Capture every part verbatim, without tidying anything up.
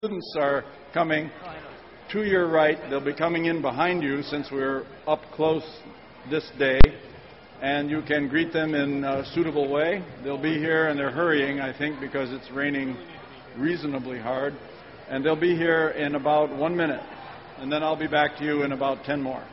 Students are coming to your right. They'll be coming in behind you since we're up close this day, and you can greet them in a suitable way. They'll be here, and they're hurrying, I think, because it's raining reasonably hard, and they'll be here in about one minute, and then I'll be back to you in about ten more.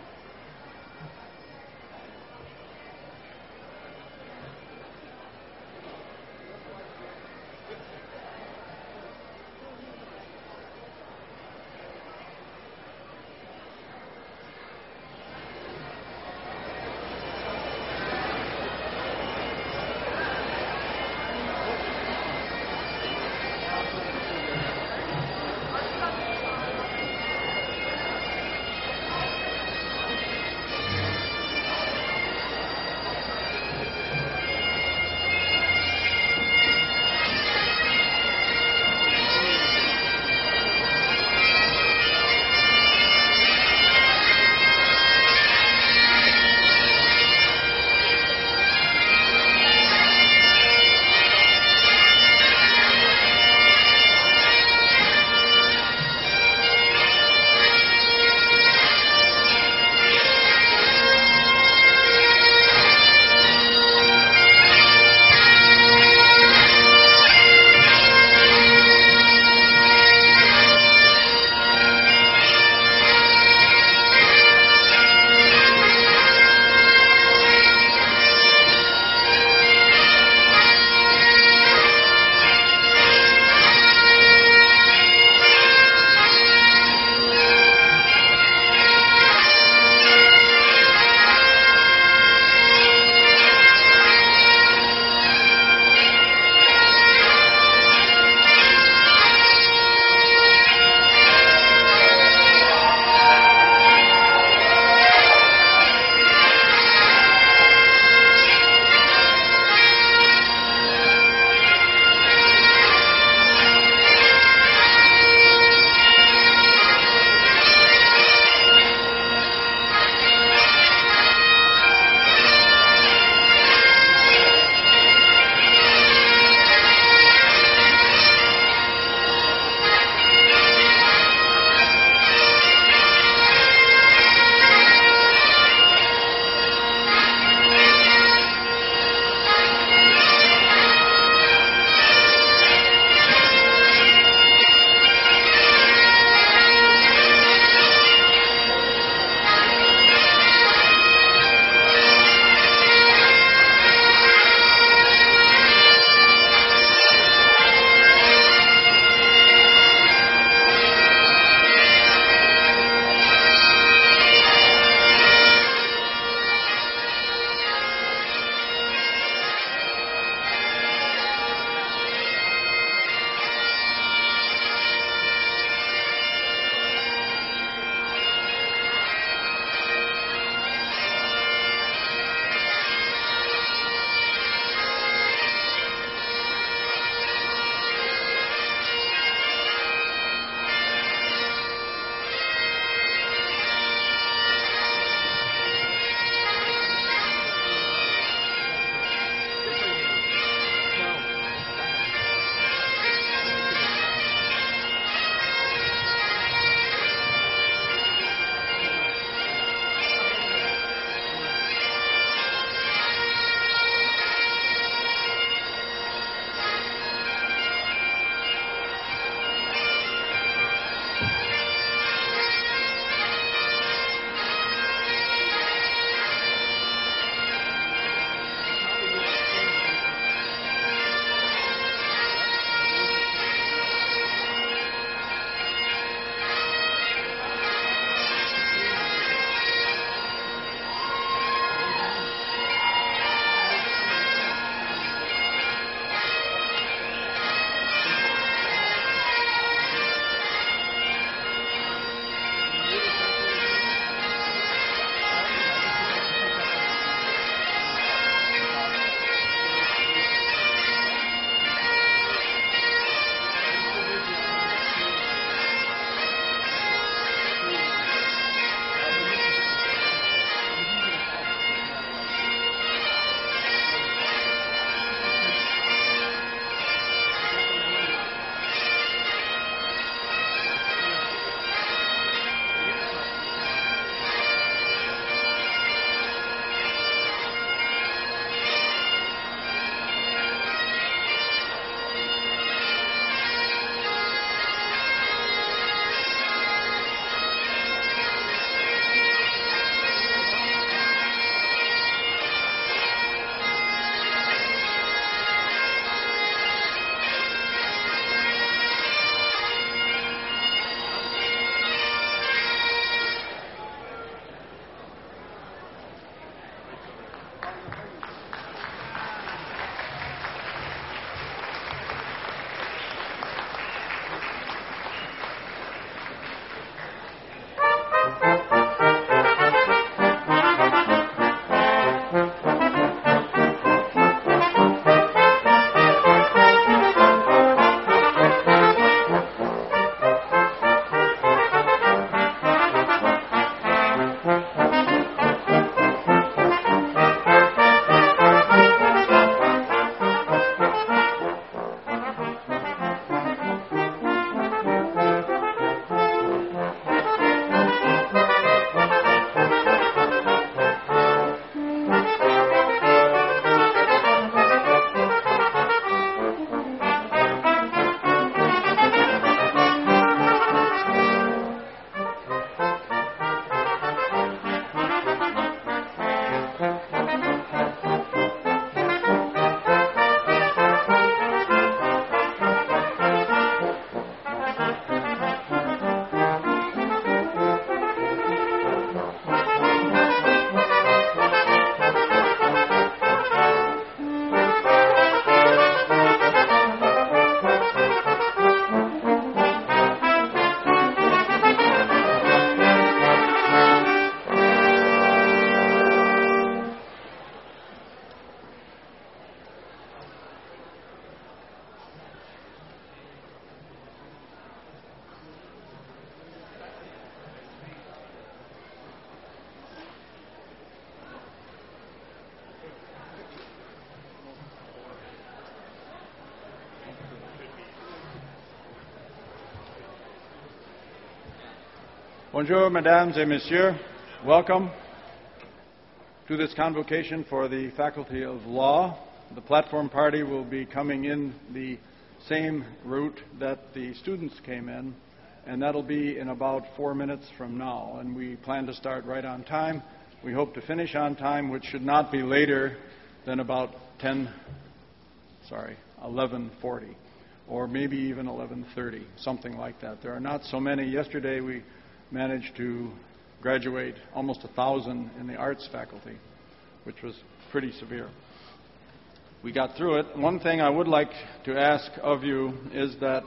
Bonjour, mesdames et messieurs. Welcome to this convocation for the Faculty of Law. The platform party will be coming in the same route that the students came in, and that'll be in about four minutes from now. And we plan to start right on time. We hope to finish on time, which should not be later than about ten, sorry, eleven forty, or maybe even eleven thirty, something like that. There are not so many. Yesterday we managed to graduate almost a thousand in the arts faculty, which was pretty severe. We got through it. One thing I would like to ask of you is that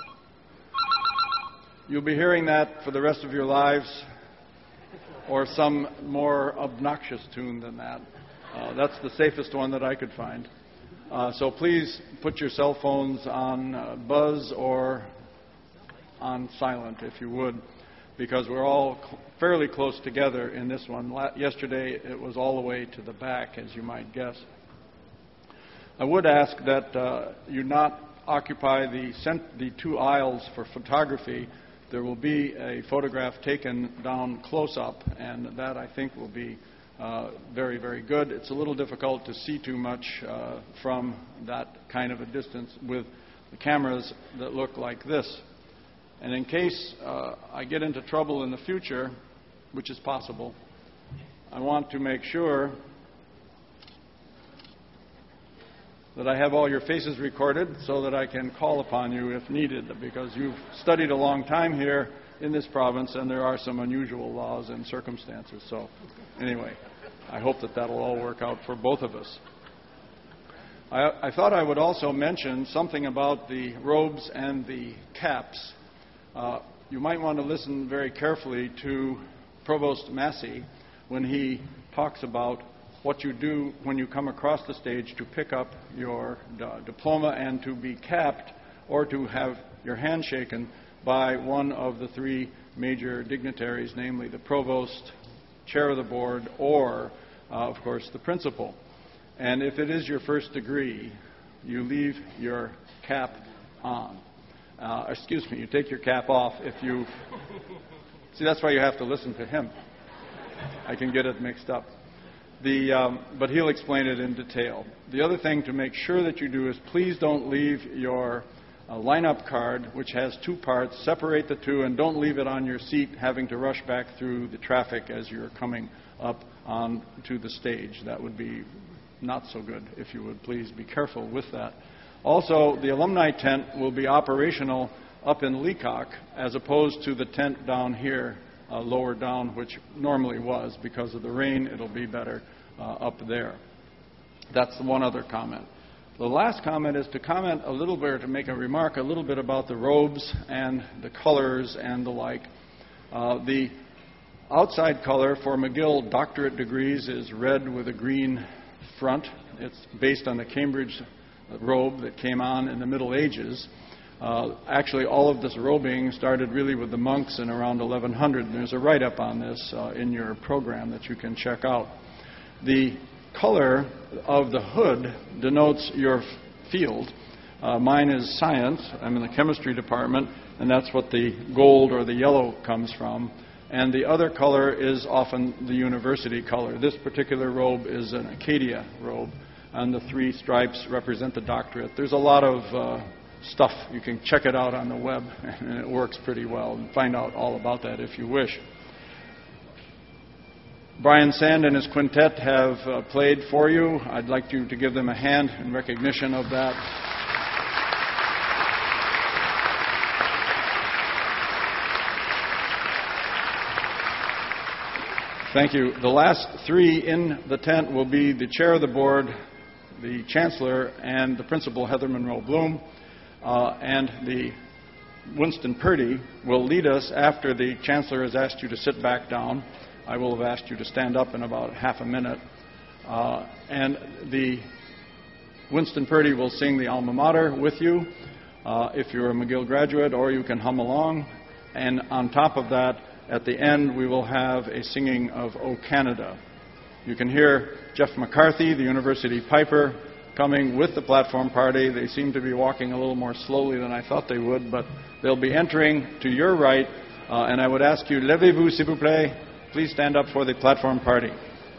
you'll be hearing that for the rest of your lives, or some more obnoxious tune than that. Uh, that's the safest one that I could find. Uh, so please put your cell phones on uh, buzz or on silent, if you would, because we're all cl- fairly close together in this one. La- yesterday it was all the way to the back, as you might guess. I would ask that uh, you not occupy the, cent- the two aisles for photography. There will be a photograph taken down close up, and that I think will be uh, very, very good. It's a little difficult to see too much uh, from that kind of a distance with the cameras that look like this. And in case uh, I get into trouble in the future, which is possible, I want to make sure that I have all your faces recorded so that I can call upon you if needed, because you've studied a long time here in this province and there are some unusual laws and circumstances. So anyway, I hope that that'll all work out for both of us. I, I thought I would also mention something about the robes and the caps. Uh, you might want to listen very carefully to Provost Massey when he talks about what you do when you come across the stage to pick up your uh, diploma and to be capped or to have your hand shaken by one of the three major dignitaries, namely the provost, chair of the board, or, uh, of course, the principal. And if it is your first degree, you leave your cap on. Uh, excuse me, you take your cap off if you... See, that's why you have to listen to him. I can get it mixed up. The, um, but he'll explain it in detail. The other thing to make sure that you do is please don't leave your uh, lineup card, which has two parts. Separate the two and don't leave it on your seat having to rush back through the traffic as you're coming up on to the stage. That would be not so good. If you would please be careful with that. Also, the alumni tent will be operational up in Leacock as opposed to the tent down here Uh, lower down, which normally was. Because of the rain, it'll be better uh, up there. That's the one other comment. The last comment is to comment a little bit, to make a remark a little bit about the robes and the colors and the like. Uh, the outside color for McGill doctorate degrees is red with a green front. It's based on the Cambridge robe that came on in the Middle Ages. Uh, actually, all of this robing started really with the monks in around eleven hundred. And there's a write-up on this uh, in your program that you can check out. The color of the hood denotes your f- field. Uh, mine is science. I'm in the chemistry department, and that's what the gold or the yellow comes from. And the other color is often the university color. This particular robe is an Acadia robe, and the three stripes represent the doctorate. There's a lot of uh, stuff. You can check it out on the web, and it works pretty well, and find out all about that if you wish. Brian Sand and his quintet have uh, played for you. I'd like you to give them a hand in recognition of that. Thank you. The last three in the tent will be the chair of the board, the chancellor, and the principal, Heather Monroe Bloom. Uh, and the Winston Purdy will lead us after the chancellor has asked you to sit back down. I will have asked you to stand up in about half a minute. Uh, and the Winston Purdy will sing the alma mater with you uh, if you're a McGill graduate, or you can hum along. And on top of that, at the end, we will have a singing of O Canada. You can hear Jeff McCarthy, the university piper, coming with the platform party. They seem to be walking a little more slowly than I thought they would, but they'll be entering to your right Uh, and I would ask you, levez-vous, s'il vous plaît. Please stand up for the platform party.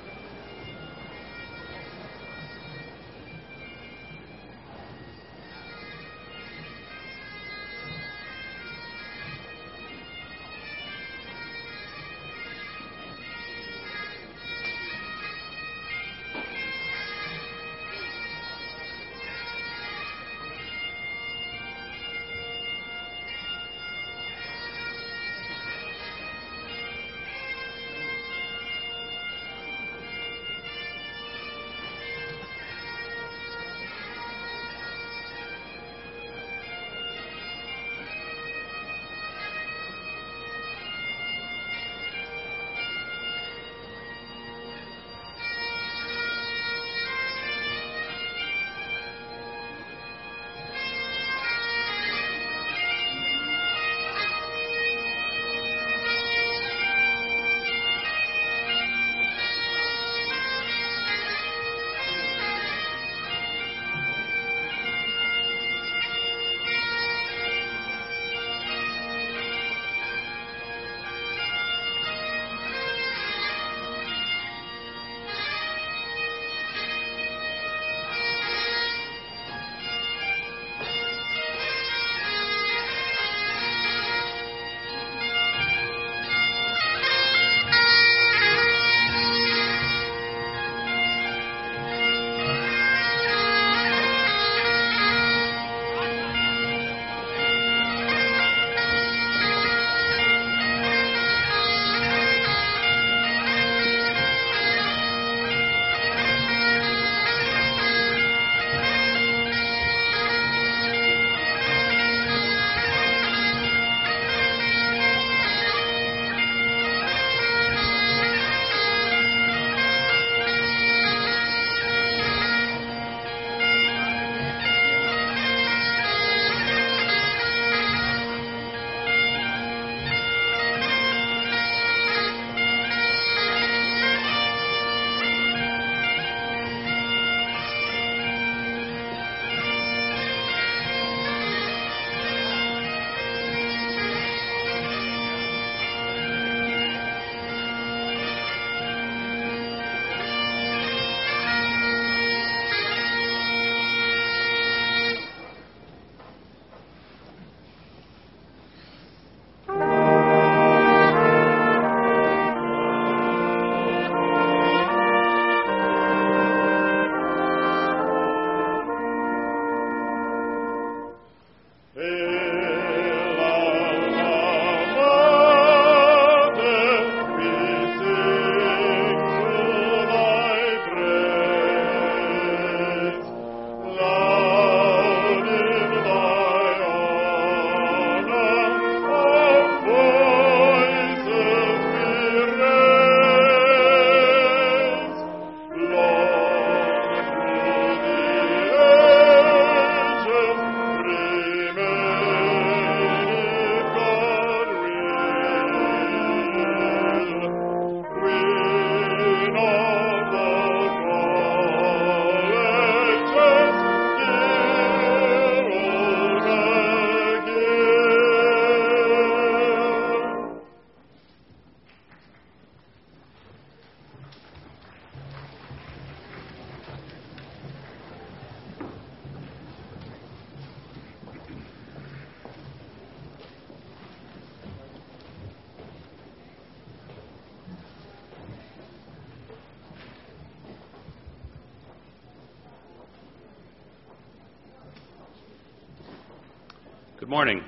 Good morning.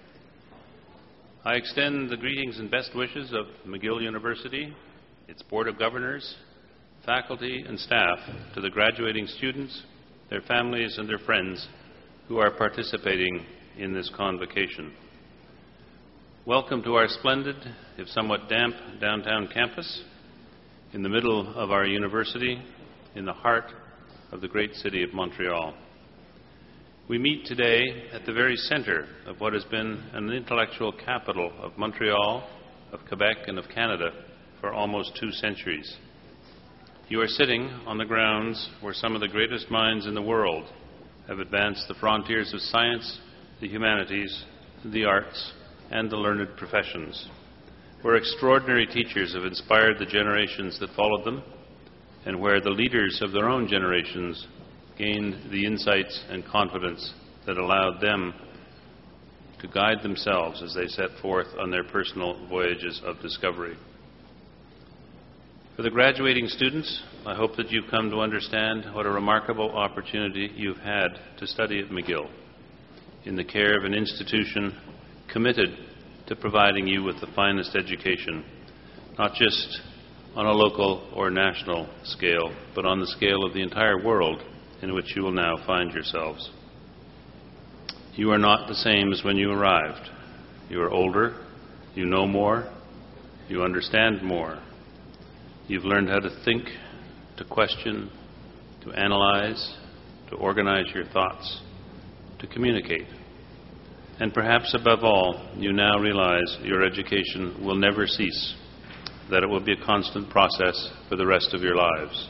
I extend the greetings and best wishes of McGill University, its Board of Governors, faculty, and staff to the graduating students, their families, and their friends who are participating in this convocation. Welcome to our splendid, if somewhat damp, downtown campus in the middle of our university, in the heart of the great city of Montreal. We meet today at the very center of what has been an intellectual capital of Montreal, of Quebec, and of Canada for almost two centuries. You are sitting on the grounds where some of the greatest minds in the world have advanced the frontiers of science, the humanities, the arts, and the learned professions, where extraordinary teachers have inspired the generations that followed them, and where the leaders of their own generations gained the insights and confidence that allowed them to guide themselves as they set forth on their personal voyages of discovery. For the graduating students, I hope that you've come to understand what a remarkable opportunity you've had to study at McGill, in the care of an institution committed to providing you with the finest education, not just on a local or national scale, but on the scale of the entire world in which you will now find yourselves. You are not the same as when you arrived. You are older, you know more, you understand more. You've learned how to think, to question, to analyze, to organize your thoughts, to communicate. And perhaps above all, you now realize your education will never cease, that it will be a constant process for the rest of your lives.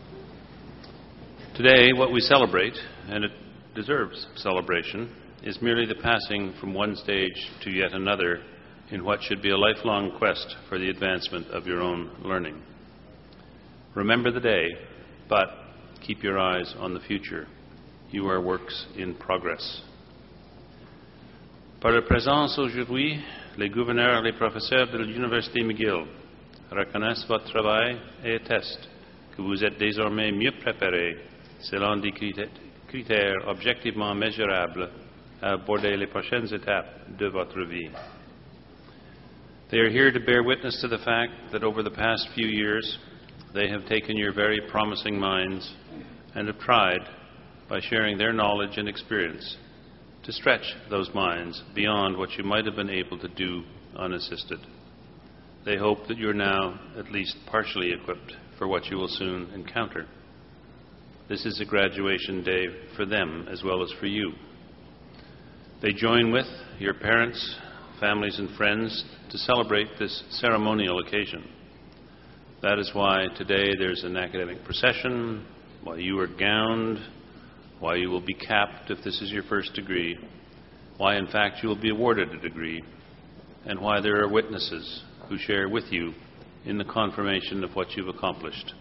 Today, what we celebrate, and it deserves celebration, is merely the passing from one stage to yet another in what should be a lifelong quest for the advancement of your own learning. Remember the day, but keep your eyes on the future. You are works in progress. Par leur présence aujourd'hui, les gouverneurs et les professeurs de l'Université McGill reconnaissent votre travail et attestent que vous êtes désormais mieux préparés selon des critères objectivement mesurables à aborder les prochaines étapes de votre vie. They are here to bear witness to the fact that over the past few years, they have taken your very promising minds and have tried, by sharing their knowledge and experience, to stretch those minds beyond what you might have been able to do unassisted. They hope that you are now at least partially equipped for what you will soon encounter. This is a graduation day for them as well as for you. They join with your parents, families, and friends to celebrate this ceremonial occasion. That is why today there's an academic procession, why you are gowned, why you will be capped if this is your first degree, why in fact you will be awarded a degree, and why there are witnesses who share with you in the confirmation of what you've accomplished.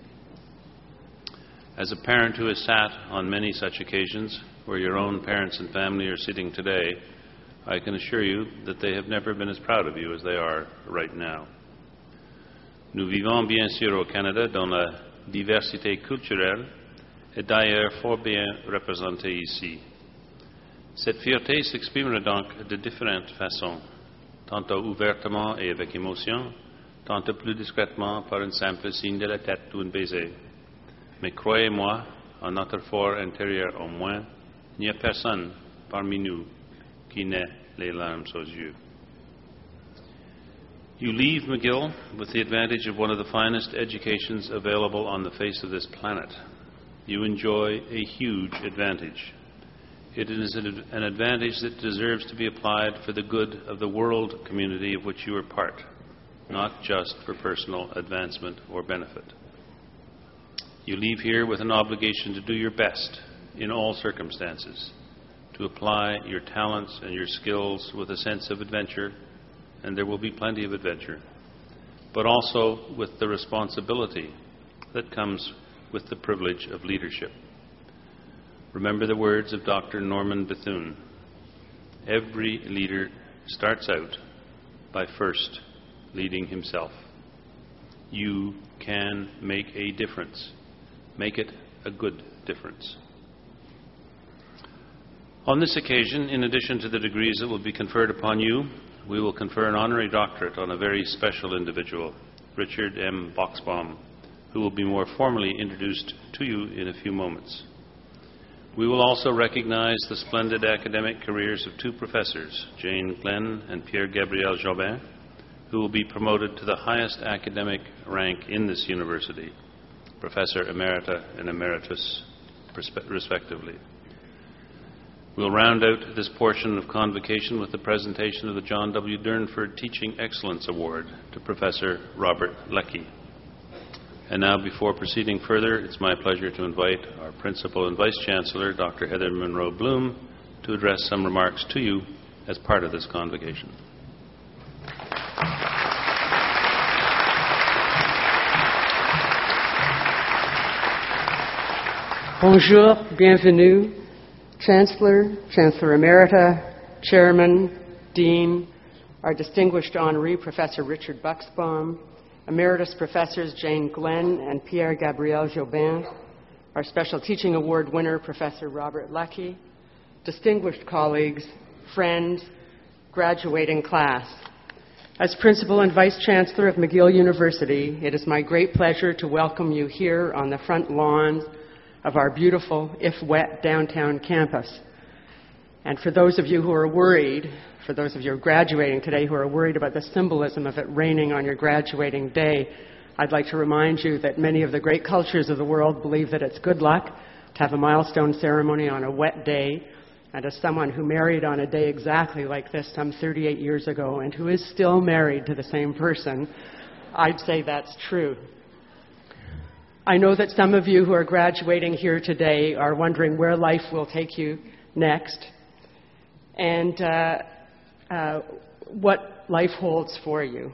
As a parent who has sat on many such occasions, where your own parents and family are sitting today, I can assure you that they have never been as proud of you as they are right now. Nous vivons bien sûr au Canada, dont la diversité culturelle est d'ailleurs fort bien représentée ici. Cette fierté s'exprimera donc de différentes façons, tantôt ouvertement et avec émotion, tantôt plus discrètement par un simple signe de la tête ou un baiser. Mais croyez-moi, en notre fort intérieur au moins, il n'y a personne parmi nous qui n'ait les larmes aux yeux. You leave McGill with the advantage of one of the finest educations available on the face of this planet. You enjoy a huge advantage. It is an advantage that deserves to be applied for the good of the world community of which you are part, not just for personal advancement or benefit. You leave here with an obligation to do your best in all circumstances, to apply your talents and your skills with a sense of adventure, and there will be plenty of adventure, but also with the responsibility that comes with the privilege of leadership. Remember the words of Doctor Norman Bethune. Every leader starts out by first leading himself. You can make a difference. Make it a good difference. On this occasion, in addition to the degrees that will be conferred upon you, we will confer an honorary doctorate on a very special individual, Richard M. Boxbaum, who will be more formally introduced to you in a few moments. We will also recognize the splendid academic careers of two professors, Jane Glenn and Pierre-Gabriel Jobin, who will be promoted to the highest academic rank in this university, Professor Emerita and Emeritus, respectively. We'll round out this portion of convocation with the presentation of the John W. Durnford Teaching Excellence Award to Professor Robert Leckie. And now, before proceeding further, it's my pleasure to invite our Principal and Vice Chancellor, Doctor Heather Monroe Bloom, to address some remarks to you as part of this convocation. Bonjour, bienvenue, Chancellor, Chancellor Emerita, Chairman, Dean, our distinguished honoree, Professor Richard Buxbaum, Emeritus Professors Jane Glenn and Pierre Gabriel Jobin, our Special Teaching Award winner, Professor Robert Leckie, distinguished colleagues, friends, graduating class. As Principal and Vice Chancellor of McGill University, it is my great pleasure to welcome you here on the front lawns of our beautiful, if wet, downtown campus. And for those of you who are worried, for those of you who are graduating today who are worried about the symbolism of it raining on your graduating day, I'd like to remind you that many of the great cultures of the world believe that it's good luck to have a milestone ceremony on a wet day. And as someone who married on a day exactly like this some thirty-eight years ago and who is still married to the same person, I'd say that's true. I know that some of you who are graduating here today are wondering where life will take you next and uh, uh, what life holds for you.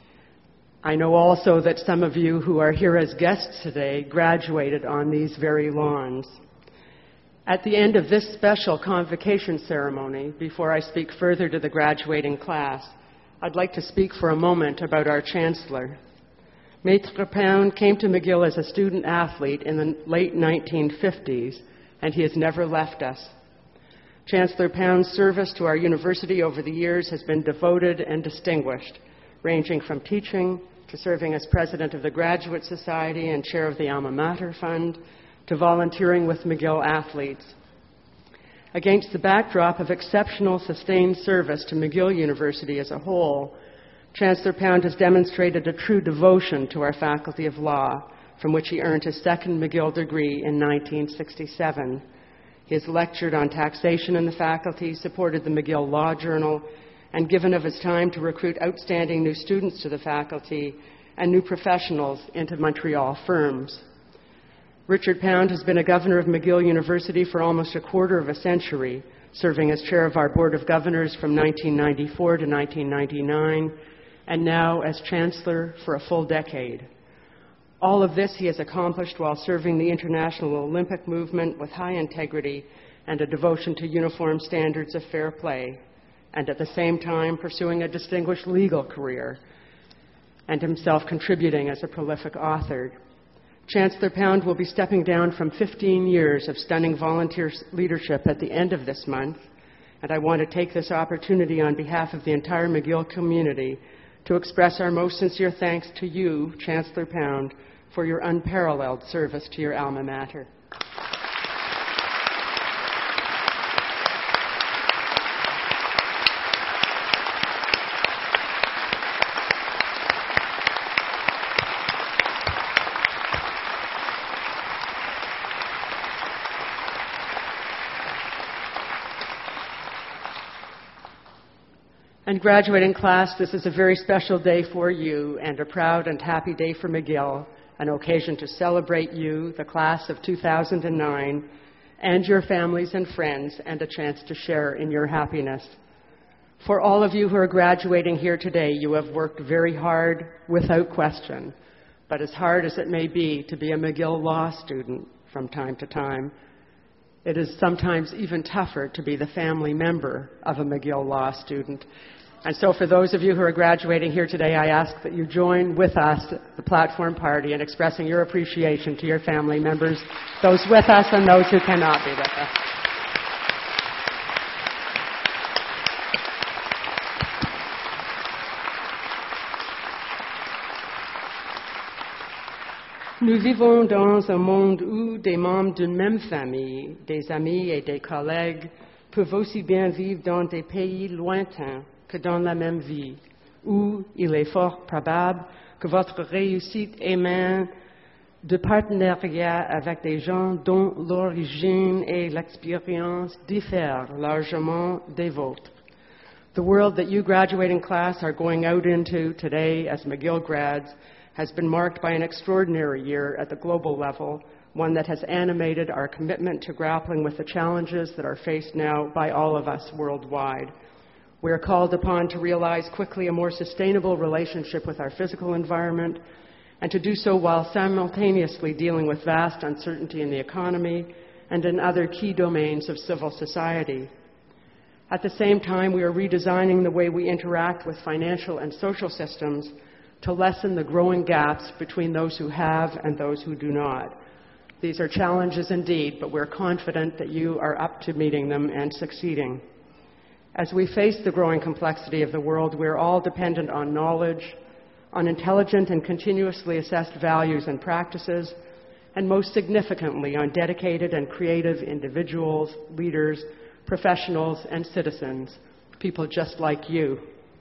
I know also that some of you who are here as guests today graduated on these very lawns. At the end of this special convocation ceremony, before I speak further to the graduating class, I'd like to speak for a moment about our Chancellor. Maître Pound came to McGill as a student athlete in the late nineteen fifties, and he has never left us. Chancellor Pound's service to our university over the years has been devoted and distinguished, ranging from teaching to serving as president of the Graduate Society and chair of the Alma Mater Fund, to volunteering with McGill athletes. Against the backdrop of exceptional sustained service to McGill University as a whole, Chancellor Pound has demonstrated a true devotion to our Faculty of Law, from which he earned his second McGill degree in nineteen sixty-seven. He has lectured on taxation in the faculty, supported the McGill Law Journal, and given of his time to recruit outstanding new students to the faculty and new professionals into Montreal firms. Richard Pound has been a governor of McGill University for almost a quarter of a century, serving as chair of our Board of Governors from nineteen ninety-four to nineteen ninety-nine, and now as chancellor for a full decade. All of this he has accomplished while serving the international Olympic movement with high integrity and a devotion to uniform standards of fair play, and at the same time pursuing a distinguished legal career, and himself contributing as a prolific author. Chancellor Pound will be stepping down from fifteen years of stunning volunteer leadership at the end of this month, and I want to take this opportunity on behalf of the entire McGill community to express our most sincere thanks to you, Chancellor Pound, for your unparalleled service to your alma mater. And graduating class, this is a very special day for you and a proud and happy day for McGill, an occasion to celebrate you, the class of two thousand nine, and your families and friends, and a chance to share in your happiness. For all of you who are graduating here today, you have worked very hard, without question. But as hard as it may be to be a McGill Law student from time to time, it is sometimes even tougher to be the family member of a McGill Law student. And so for those of you who are graduating here today, I ask that you join with us at the platform party in expressing your appreciation to your family members, those with us and those who cannot be with us. Nous vivons dans un monde où des membres d'une même famille, des amis et des collègues peuvent aussi bien vivre dans des pays lointains que dans la même vie, où il est fort probable que votre réussite émane de partenariats avec des gens dont l'origine et l'expérience diffèrent largement des vôtres. The world that you graduating class are going out into today as McGill grads has been marked by an extraordinary year at the global level, one that has animated our commitment to grappling with the challenges that are faced now by all of us worldwide. We are called upon to realize quickly a more sustainable relationship with our physical environment and to do so while simultaneously dealing with vast uncertainty in the economy and in other key domains of civil society. At the same time, we are redesigning the way we interact with financial and social systems to lessen the growing gaps between those who have and those who do not. These are challenges indeed, but we're confident that you are up to meeting them and succeeding. As we face the growing complexity of the world, we're all dependent on knowledge, on intelligent and continuously assessed values and practices, and most significantly on dedicated and creative individuals, leaders, professionals, and citizens, people just like you.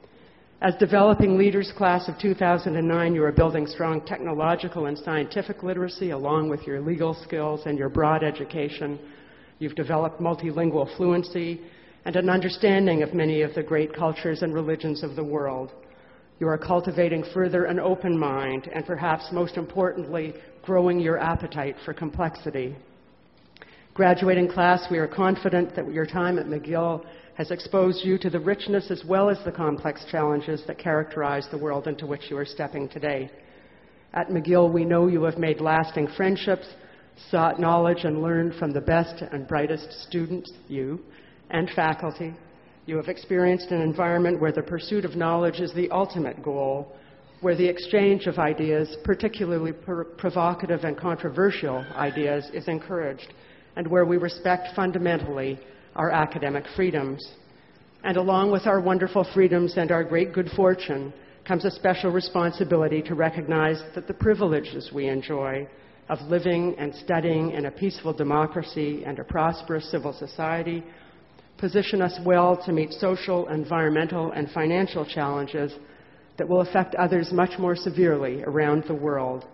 As developing leaders class of two thousand nine, you are building strong technological and scientific literacy along with your legal skills and your broad education. You've developed multilingual fluency and an understanding of many of the great cultures and religions of the world. You are cultivating further an open mind and perhaps most importantly, growing your appetite for complexity. Graduating class, we are confident that your time at McGill has exposed you to the richness as well as the complex challenges that characterize the world into which you are stepping today. At McGill, we know you have made lasting friendships, sought knowledge, and learned from the best and brightest students, you, and faculty. You have experienced an environment where the pursuit of knowledge is the ultimate goal, where the exchange of ideas, particularly pr- provocative and controversial ideas, is encouraged, and where we respect fundamentally our academic freedoms. And along with our wonderful freedoms and our great good fortune comes a special responsibility to recognize that the privileges we enjoy of living and studying in a peaceful democracy and a prosperous civil society position us well to meet social, environmental, and financial challenges that will affect others much more severely around the world.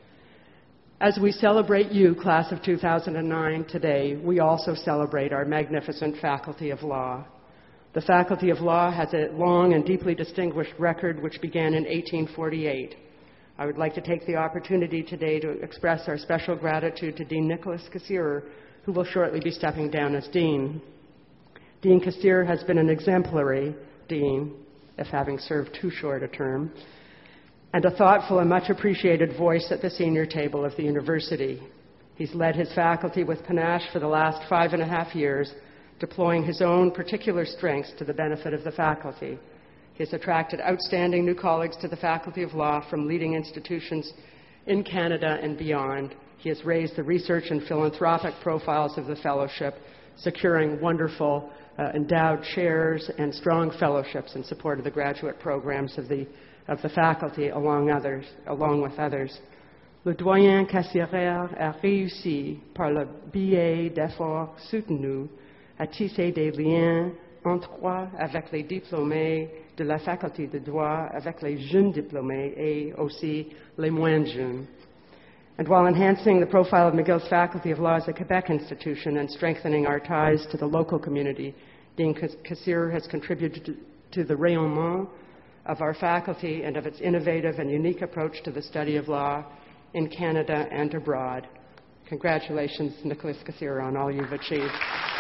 As we celebrate you, class of two thousand nine, today, we also celebrate our magnificent Faculty of Law. The Faculty of Law has a long and deeply distinguished record which began in eighteen forty-eight. I would like to take the opportunity today to express our special gratitude to Dean Nicholas Kasirer, who will shortly be stepping down as Dean. Dean Kasirer has been an exemplary dean, if having served too short a term, and a thoughtful and much appreciated voice at the senior table of the university. He's led his faculty with panache for the last five and a half years, deploying his own particular strengths to the benefit of the faculty. He has attracted outstanding new colleagues to the Faculty of Law from leading institutions in Canada and beyond. He has raised the research and philanthropic profiles of the fellowship, securing wonderful uh, endowed chairs and strong fellowships in support of the graduate programs of the of the faculty, along others, along with others. Le doyen Kasirer a réussi, par le biais d'efforts soutenus, à tisser des liens étroits avec les diplômés de la faculté de droit, avec les jeunes diplômés et aussi les moins jeunes. And while enhancing the profile of McGill's Faculty of Law as a Quebec institution and strengthening our ties to the local community, Dean Kasirer has contributed to, to the rayonnement of our faculty and of its innovative and unique approach to the study of law in Canada and abroad. Congratulations, Nicholas Kasirer, on all you've achieved.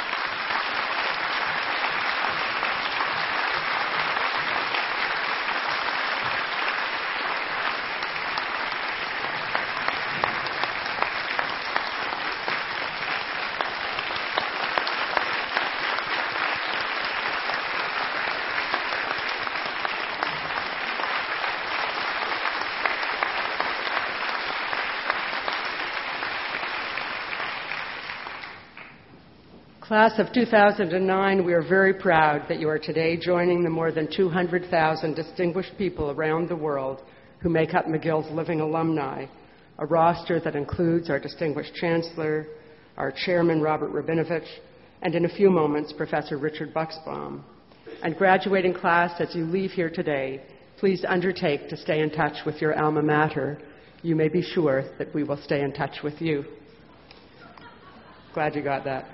Class of two thousand nine, we are very proud that you are today joining the more than two hundred thousand distinguished people around the world who make up McGill's living alumni, a roster that includes our distinguished Chancellor, our Chairman, Robert Rabinovich, and in a few moments, Professor Richard Bucksbaum. And graduating class, as you leave here today, please undertake to stay in touch with your alma mater. You may be sure that we will stay in touch with you. Glad you got that.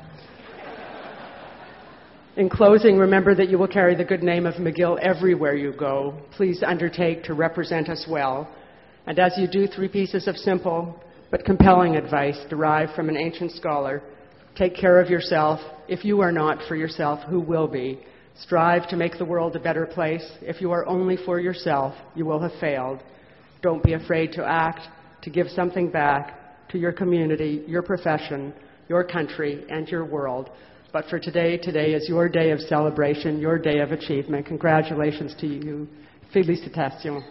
In closing, remember that you will carry the good name of McGill everywhere you go. Please undertake to represent us well. And as you do, three pieces of simple but compelling advice derived from an ancient scholar. Take care of yourself. If you are not for yourself, who will be? Strive to make the world a better place. If you are only for yourself, you will have failed. Don't be afraid to act, to give something back to your community, your profession, your country, and your world. But for today, today is your day of celebration, your day of achievement. Congratulations to you. Félicitations.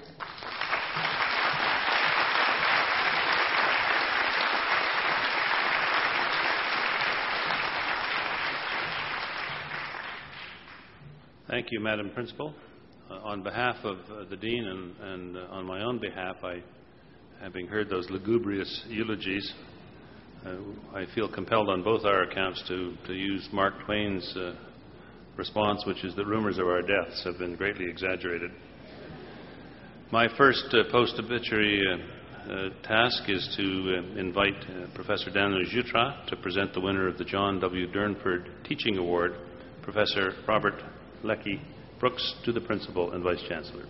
Thank you, Madam Principal. Uh, on behalf of uh, the Dean and, and uh, on my own behalf, I, having heard those lugubrious eulogies, uh, I feel compelled on both our accounts to, to use Mark Twain's uh, response, which is that rumors of our deaths have been greatly exaggerated. My first uh, post-obituary uh, uh, task is to uh, invite uh, Professor Daniel Jutras to present the winner of the John W. Durnford Teaching Award, Professor Robert Leckie Brooks, to the Principal and Vice Chancellor.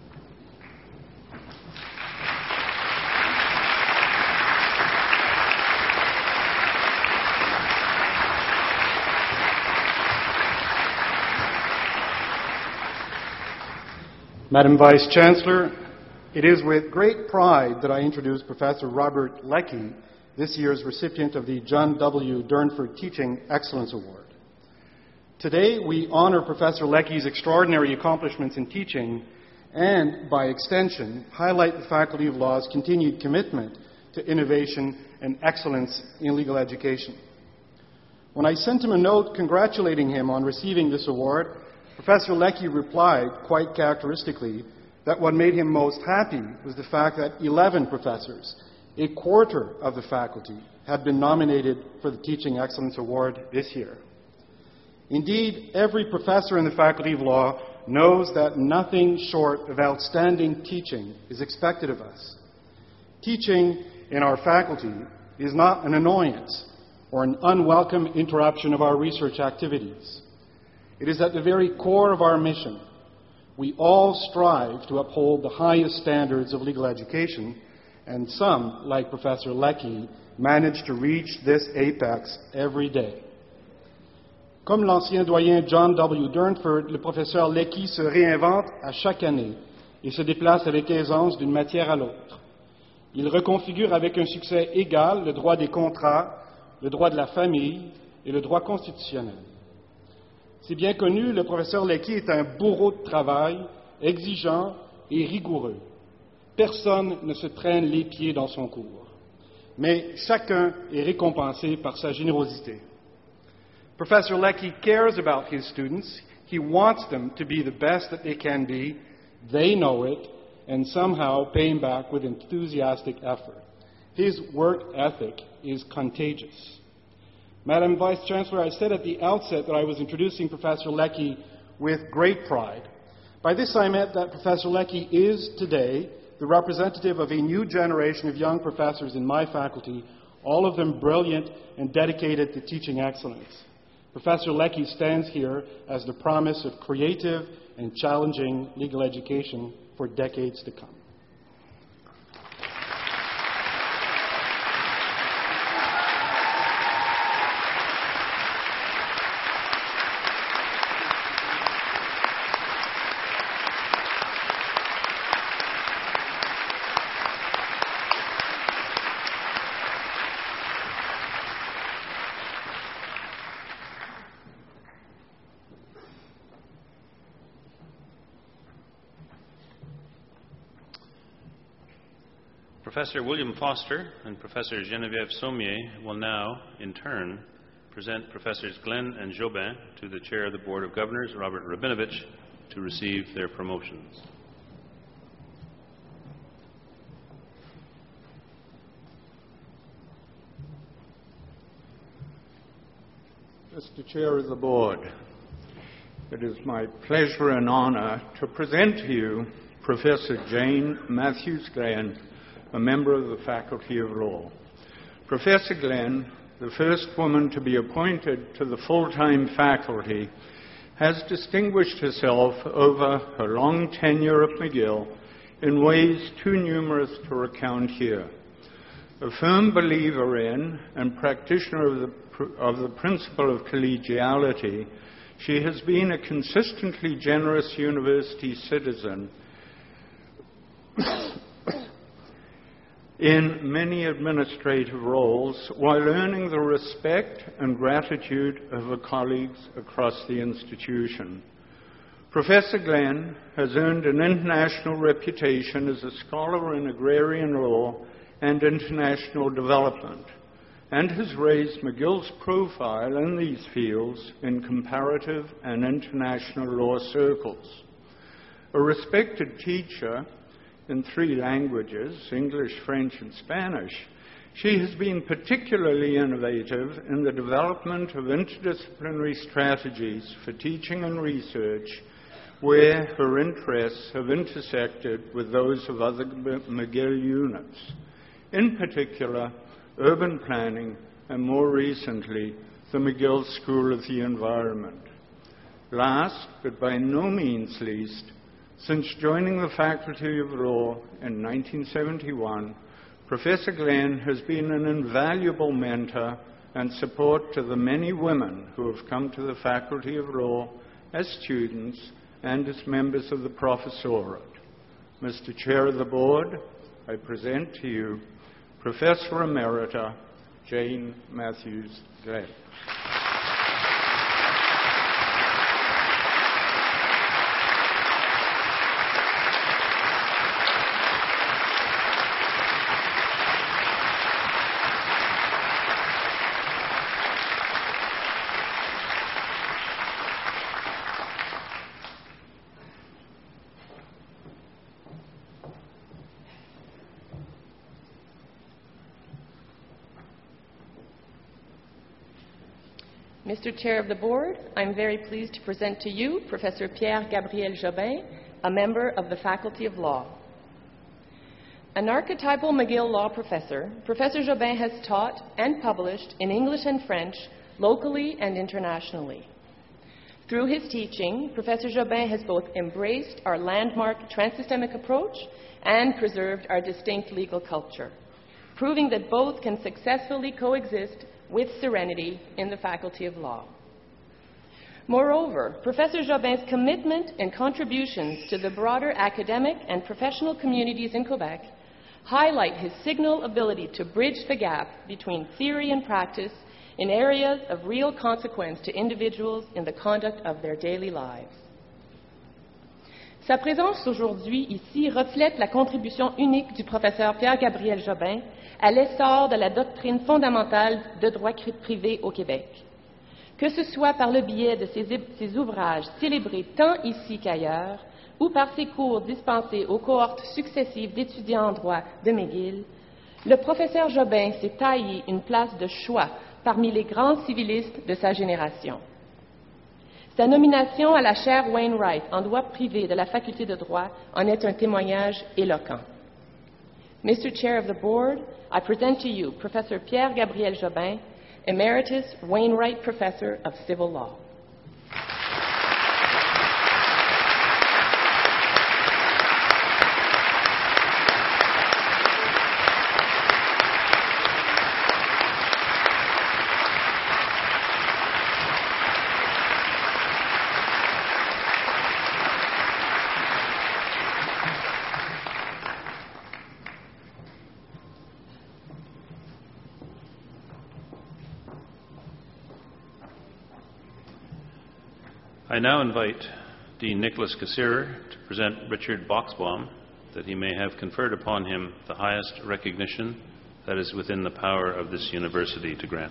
Madam Vice Chancellor, it is with great pride that I introduce Professor Robert Leckie, this year's recipient of the John W. Durnford Teaching Excellence Award. Today, we honor Professor Leckie's extraordinary accomplishments in teaching and, by extension, highlight the Faculty of Law's continued commitment to innovation and excellence in legal education. When I sent him a note congratulating him on receiving this award, Professor Leckie replied, quite characteristically, that what made him most happy was the fact that eleven professors, a quarter of the faculty, had been nominated for the Teaching Excellence Award this year. Indeed, every professor in the Faculty of Law knows that nothing short of outstanding teaching is expected of us. Teaching in our faculty is not an annoyance or an unwelcome interruption of our research activities. It is at the very core of our mission. We all strive to uphold the highest standards of legal education, and some, like Professor Leckie, manage to reach this apex every day. Comme l'ancien doyen John W. Durnford, le professeur Leckie se réinvente à chaque année et se déplace avec aisance d'une matière à l'autre. Il reconfigure avec un succès égal le droit des contrats, le droit de la famille et le droit constitutionnel. C'est bien connu, le professeur Leckie est un bourreau de travail, exigeant et rigoureux. Personne ne se traîne les pieds dans son cours, mais chacun est récompensé par sa générosité. Professor Leckie cares about his students. He wants them to be the best that they can be. They know it, and somehow pay him back with enthusiastic effort. His work ethic is contagious. Madam Vice Chancellor, I said at the outset that I was introducing Professor Leckie with great pride. By this I meant that Professor Leckie is today the representative of a new generation of young professors in my faculty, all of them brilliant and dedicated to teaching excellence. Professor Leckie stands here as the promise of creative and challenging legal education for decades to come. Professor William Foster and Professor Geneviève Sommier will now, in turn, present Professors Glenn and Jobin to the Chair of the Board of Governors, Robert Rabinovich, to receive their promotions. Mister Chair of the Board, it is my pleasure and honor to present to you Professor Jane Matthews-Glenn, a member of the Faculty of Law. Professor Glenn, the first woman to be appointed to the full-time faculty, has distinguished herself over her long tenure at McGill in ways too numerous to recount here. A firm believer in and practitioner of the, of the principle of collegiality, she has been a consistently generous university citizen in many administrative roles while earning the respect and gratitude of her colleagues across the institution. Professor Glenn has earned an international reputation as a scholar in agrarian law and international development, and has raised McGill's profile in these fields in comparative and international law circles. A respected teacher in three languages, English, French, and Spanish, she has been particularly innovative in the development of interdisciplinary strategies for teaching and research where her interests have intersected with those of other McGill units, in particular urban planning and more recently the McGill School of the Environment. Last, but by no means least, since joining the Faculty of Law in nineteen seventy-one, Professor Glenn has been an invaluable mentor and support to the many women who have come to the Faculty of Law as students and as members of the professorate. Mister Chair of the Board, I present to you Professor Emerita Jane Matthews Glenn. Mister Chair of the Board, I'm very pleased to present to you Professor Pierre Gabriel Jobin, a member of the Faculty of Law. An archetypal McGill Law professor, Professor Jobin has taught and published in English and French, locally and internationally. Through his teaching, Professor Jobin has both embraced our landmark transsystemic approach and preserved our distinct legal culture, proving that both can successfully coexist with serenity in the Faculty of Law. Moreover, Professor Jobin's commitment and contributions to the broader academic and professional communities in Quebec highlight his signal ability to bridge the gap between theory and practice in areas of real consequence to individuals in the conduct of their daily lives. Sa présence aujourd'hui ici reflète la contribution unique du professeur Pierre Gabriel Jobin à l'essor de la doctrine fondamentale de droit privé au Québec. Que ce soit par le biais de ses, ses ouvrages célébrés tant ici qu'ailleurs, ou par ses cours dispensés aux cohortes successives d'étudiants en droit de McGill, le professeur Jobin s'est taillé une place de choix parmi les grands civilistes de sa génération. Sa nomination à la chaire Wainwright en droit privé de la Faculté de droit en est un témoignage éloquent. Mister Chair of the Board, I present to you Professor Pierre Gabriel Jobin, Emeritus Wainwright Professor of Civil Law. I now invite Dean Nicholas Cassirer to present Richard Boxbaum, that he may have conferred upon him the highest recognition that is within the power of this university to grant.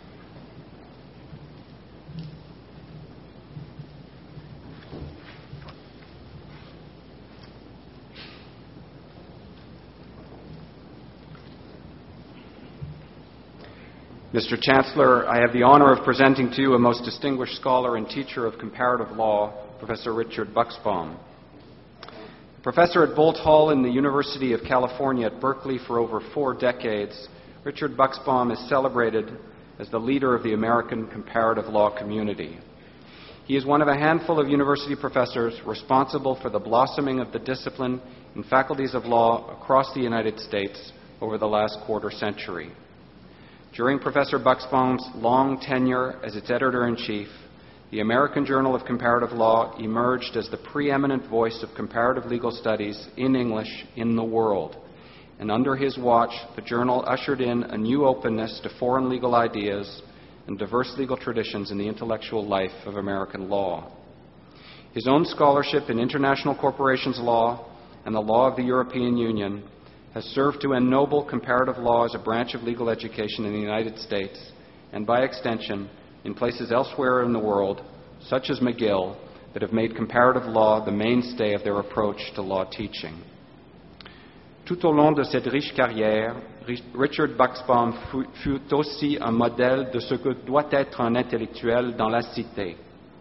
Mister Chancellor, I have the honor of presenting to you a most distinguished scholar and teacher of comparative law, Professor Richard Buxbaum. Professor at Boalt Hall in the University of California at Berkeley for over four decades, Richard Buxbaum is celebrated as the leader of the American comparative law community. He is one of a handful of university professors responsible for the blossoming of the discipline in faculties of law across the United States over the last quarter century. During Professor Buxbaum's long tenure as its editor-in-chief, the American Journal of Comparative Law emerged as the preeminent voice of comparative legal studies in English in the world, and under his watch, the journal ushered in a new openness to foreign legal ideas and diverse legal traditions in the intellectual life of American law. His own scholarship in international corporations law and the law of the European Union has served to ennoble comparative law as a branch of legal education in the United States and, by extension, in places elsewhere in the world, such as McGill, that have made comparative law the mainstay of their approach to law teaching. Tout au long de cette riche carrière, Richard Buxbaum fut aussi un modèle de ce que doit être un intellectuel dans la cité.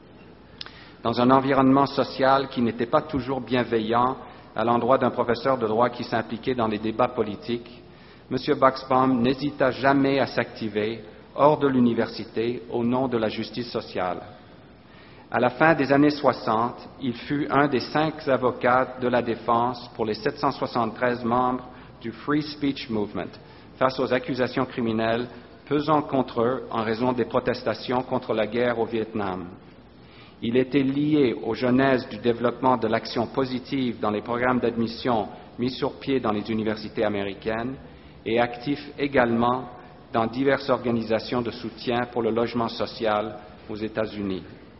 Dans un environnement social qui n'était pas toujours bienveillant à l'endroit d'un professeur de droit qui s'impliquait dans les débats politiques, M. Buxbaum n'hésita jamais à s'activer hors de l'université au nom de la justice sociale. À la fin des années soixante, il fut un des cinq avocats de la défense pour les sept cent soixante-treize membres du Free Speech Movement face aux accusations criminelles pesant contre eux en raison des protestations contre la guerre au Vietnam. Il était lié aux genèses du développement de l'action positive dans les programmes d'admission mis sur pied dans les universités américaines et actif également dans diverses organisations de soutien pour le logement social aux États-Unis.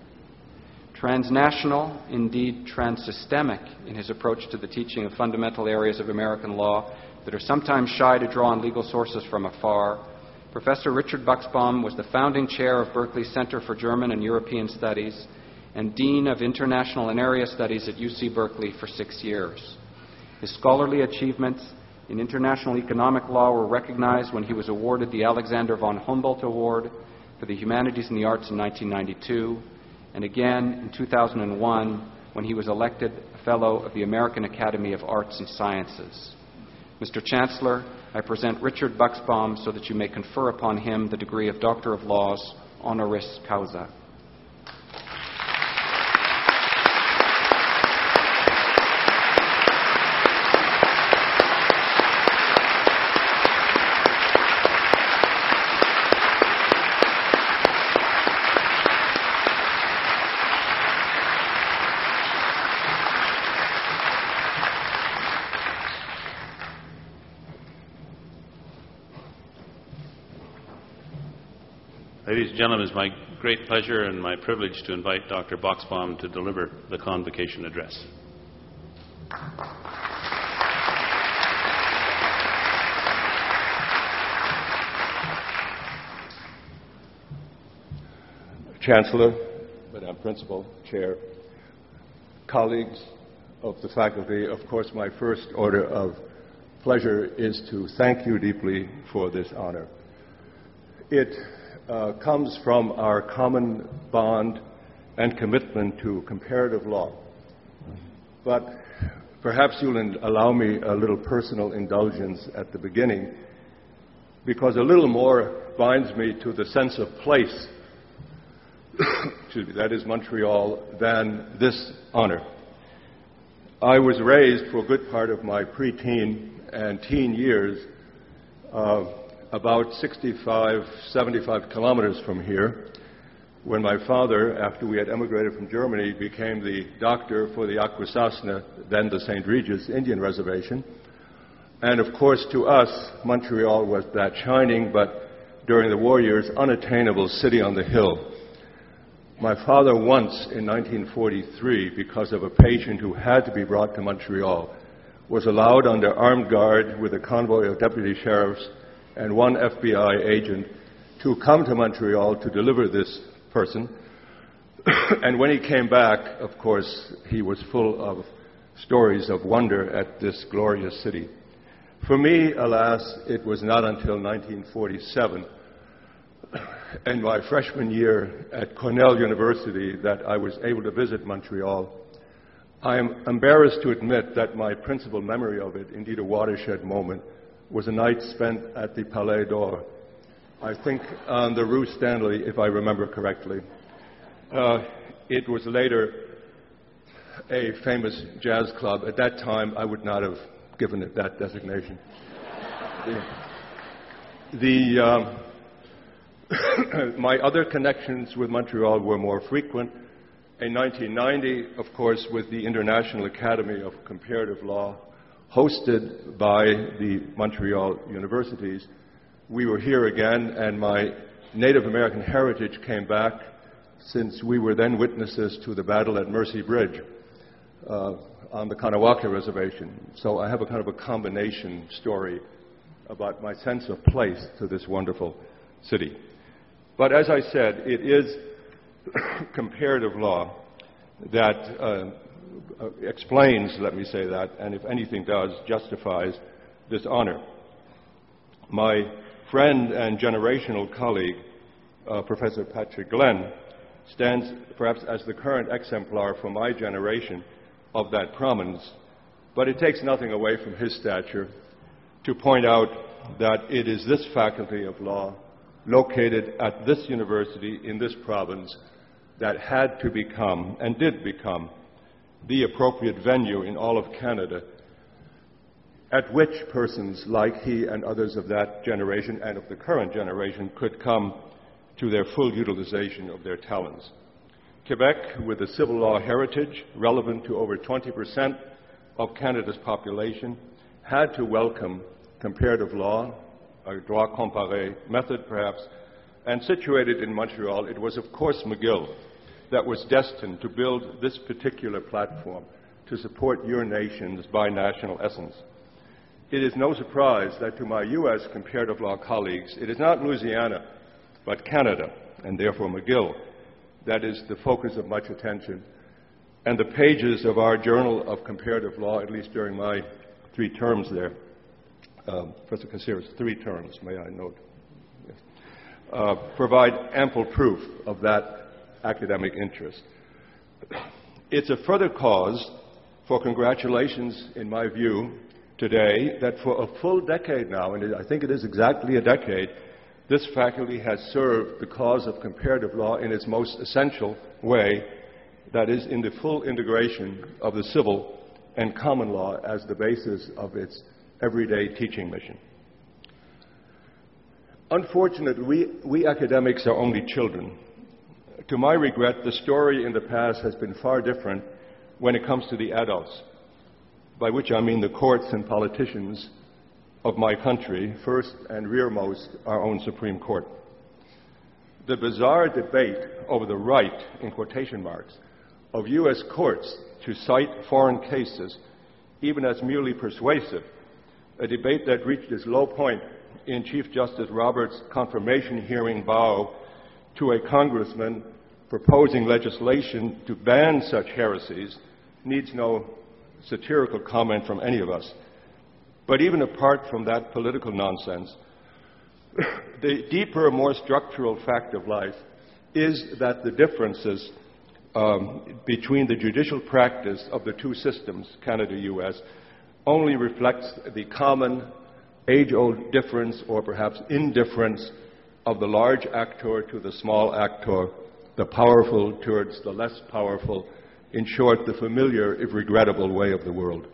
Transnational, indeed transsystemic, in his approach to the teaching of fundamental areas of American law that are sometimes shy to draw on legal sources from afar, Professor Richard Buxbaum was the founding chair of Berkeley's Center for German and European Studies and Dean of International and Area Studies at U C Berkeley for six years. His scholarly achievements in international economic law were recognized when he was awarded the Alexander von Humboldt Award for the Humanities and the Arts in nineteen ninety-two, and again in two thousand one when he was elected a Fellow of the American Academy of Arts and Sciences. Mister Chancellor, I present Richard Buxbaum so that you may confer upon him the degree of Doctor of Laws, honoris causa. Ladies and gentlemen, it is my great pleasure and my privilege to invite Doctor Buxbaum to deliver the convocation address. Chancellor, Madam Principal, Chair, colleagues of the faculty, of course, my first order of pleasure is to thank you deeply for this honor. It uh, comes from our common bond and commitment to comparative law. But perhaps you'll in- allow me a little personal indulgence at the beginning, because a little more binds me to the sense of place, excuse me, that is Montreal, than this honor. I was raised for a good part of my preteen and teen years uh, about sixty-five, seventy-five kilometers from here, when my father, after we had emigrated from Germany, became the doctor for the Akwesasne, then the Saint Regis Indian Reservation. And of course, to us, Montreal was that shining, but during the war years, unattainable city on the hill. My father once, in nineteen forty-three, because of a patient who had to be brought to Montreal, was allowed under armed guard with a convoy of deputy sheriffs and one F B I agent to come to Montreal to deliver this person. And when he came back, of course, he was full of stories of wonder at this glorious city. For me, alas, it was not until nineteen forty-seven, in my freshman year at Cornell University, that I was able to visit Montreal. I am embarrassed to admit that my principal memory of it, indeed a watershed moment, was a night spent at the Palais d'Or. I think on the Rue Stanley, if I remember correctly. Uh, it was later a famous jazz club. At that time, I would not have given it that designation. the the um, my other connections with Montreal were more frequent. In nineteen ninety, of course, with the International Academy of Comparative Law, hosted by the Montreal universities. We were here again, and my Native American heritage came back, since we were then witnesses to the battle at Mercy Bridge uh, on the Kanawake Reservation. So I have a kind of a combination story about my sense of place to this wonderful city. But as I said, it is comparative law that uh, explains, let me say that, and if anything does, justifies this honor. My friend and generational colleague, uh, Professor Patrick Glenn, stands perhaps as the current exemplar for my generation of that prominence, but it takes nothing away from his stature to point out that it is this faculty of law located at this university in this province that had to become, and did become, the appropriate venue in all of Canada at which persons like he and others of that generation and of the current generation could come to their full utilization of their talents. Quebec, with a civil law heritage relevant to over twenty percent of Canada's population, had to welcome comparative law, a droit comparé method perhaps, and situated in Montreal, it was of course McGill that was destined to build this particular platform to support your nation's binational essence. It is no surprise that to my U S comparative law colleagues, it is not Louisiana, but Canada, and therefore McGill, that is the focus of much attention. And the pages of our Journal of Comparative Law, at least during my three terms there, uh, Professor Caceres, three terms, may I note, yes, uh, provide ample proof of that academic interest. It's a further cause for congratulations, in my view, today, that for a full decade now, and I think it is exactly a decade, this faculty has served the cause of comparative law in its most essential way, that is, in the full integration of the civil and common law as the basis of its everyday teaching mission. Unfortunately, we, we academics are only children. To my regret, the story in the past has been far different when it comes to the adults, by which I mean the courts and politicians of my country, first and rearmost our own Supreme Court. The bizarre debate over the right, in quotation marks, of U S courts to cite foreign cases, even as merely persuasive, a debate that reached its low point in Chief Justice Roberts' confirmation hearing bow to a congressman proposing legislation to ban such heresies, needs no satirical comment from any of us. But even apart from that political nonsense, the deeper, more structural fact of life is that the differences um, between the judicial practice of the two systems, Canada U S, only reflects the common age-old difference, or perhaps indifference, of the large actor to the small actor, the powerful towards the less powerful, in short, the familiar, if regrettable, way of the world.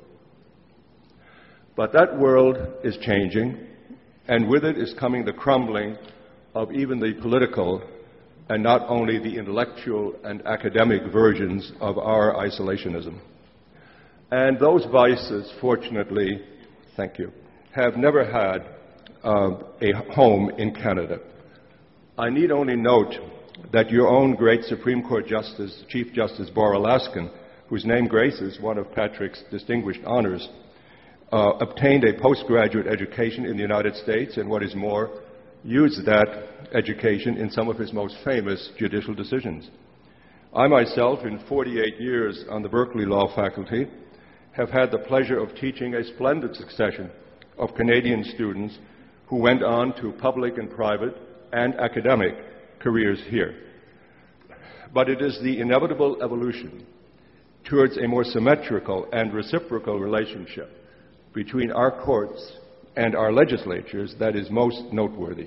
But that world is changing, and with it is coming the crumbling of even the political and not only the intellectual and academic versions of our isolationism. And those vices, fortunately, thank you, have never had uh, a home in Canada. I need only note that your own great Supreme Court Justice, Chief Justice Bora Laskin, whose name graces one of Patrick's distinguished honors, uh, obtained a postgraduate education in the United States, and what is more, used that education in some of his most famous judicial decisions. I myself, in forty-eight years on the Berkeley Law faculty, have had the pleasure of teaching a splendid succession of Canadian students who went on to public and private and academic careers here. But it is the inevitable evolution towards a more symmetrical and reciprocal relationship between our courts and our legislatures that is most noteworthy.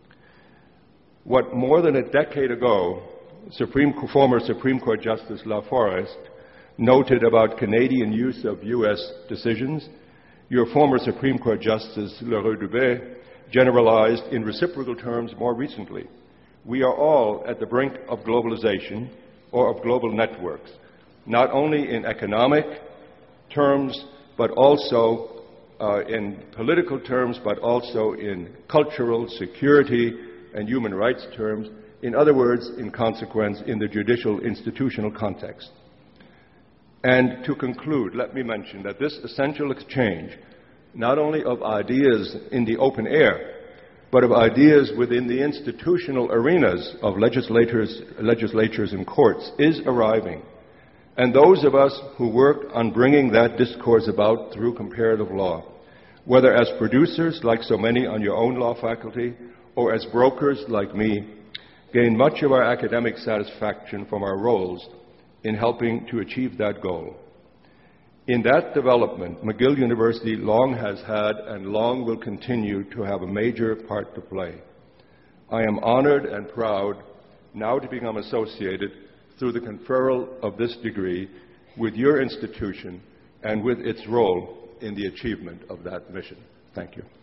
What more than a decade ago, Supreme, former Supreme Court Justice LaForest noted about Canadian use of U S decisions, your former Supreme Court Justice L'Heureux-Dubé generalized in reciprocal terms more recently. We are all at the brink of globalization or of global networks, not only in economic terms, but also uh, in political terms, but also in cultural, security, and human rights terms. In other words, in consequence, in the judicial institutional context. And to conclude, let me mention that this essential exchange, not only of ideas in the open air, but of ideas within the institutional arenas of legislators, legislatures and courts, is arriving. And those of us who work on bringing that discourse about through comparative law, whether as producers, like so many on your own law faculty, or as brokers like me, gain much of our academic satisfaction from our roles in helping to achieve that goal. In that development, McGill University long has had and long will continue to have a major part to play. I am honored and proud now to become associated through the conferral of this degree with your institution and with its role in the achievement of that mission. Thank you.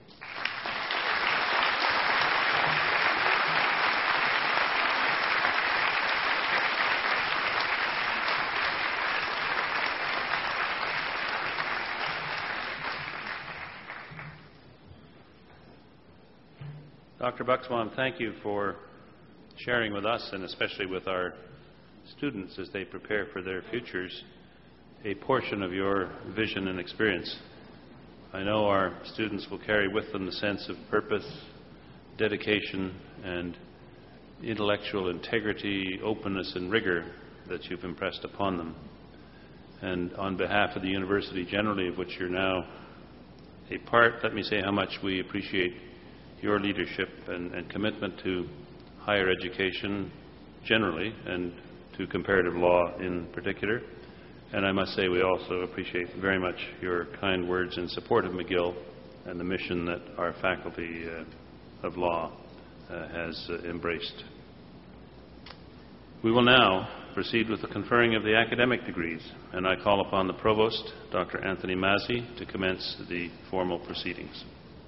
Doctor Buxbaum, thank you for sharing with us, and especially with our students as they prepare for their futures, a portion of your vision and experience. I know our students will carry with them the sense of purpose, dedication, and intellectual integrity, openness, and rigor that you've impressed upon them. And on behalf of the university generally, of which you're now a part, let me say how much we appreciate your leadership and, and commitment to higher education generally and to comparative law in particular. And I must say we also appreciate very much your kind words in support of McGill and the mission that our faculty uh, of law uh, has uh, embraced. We will now proceed with the conferring of the academic degrees, and I call upon the Provost, Doctor Anthony Massey, to commence the formal proceedings.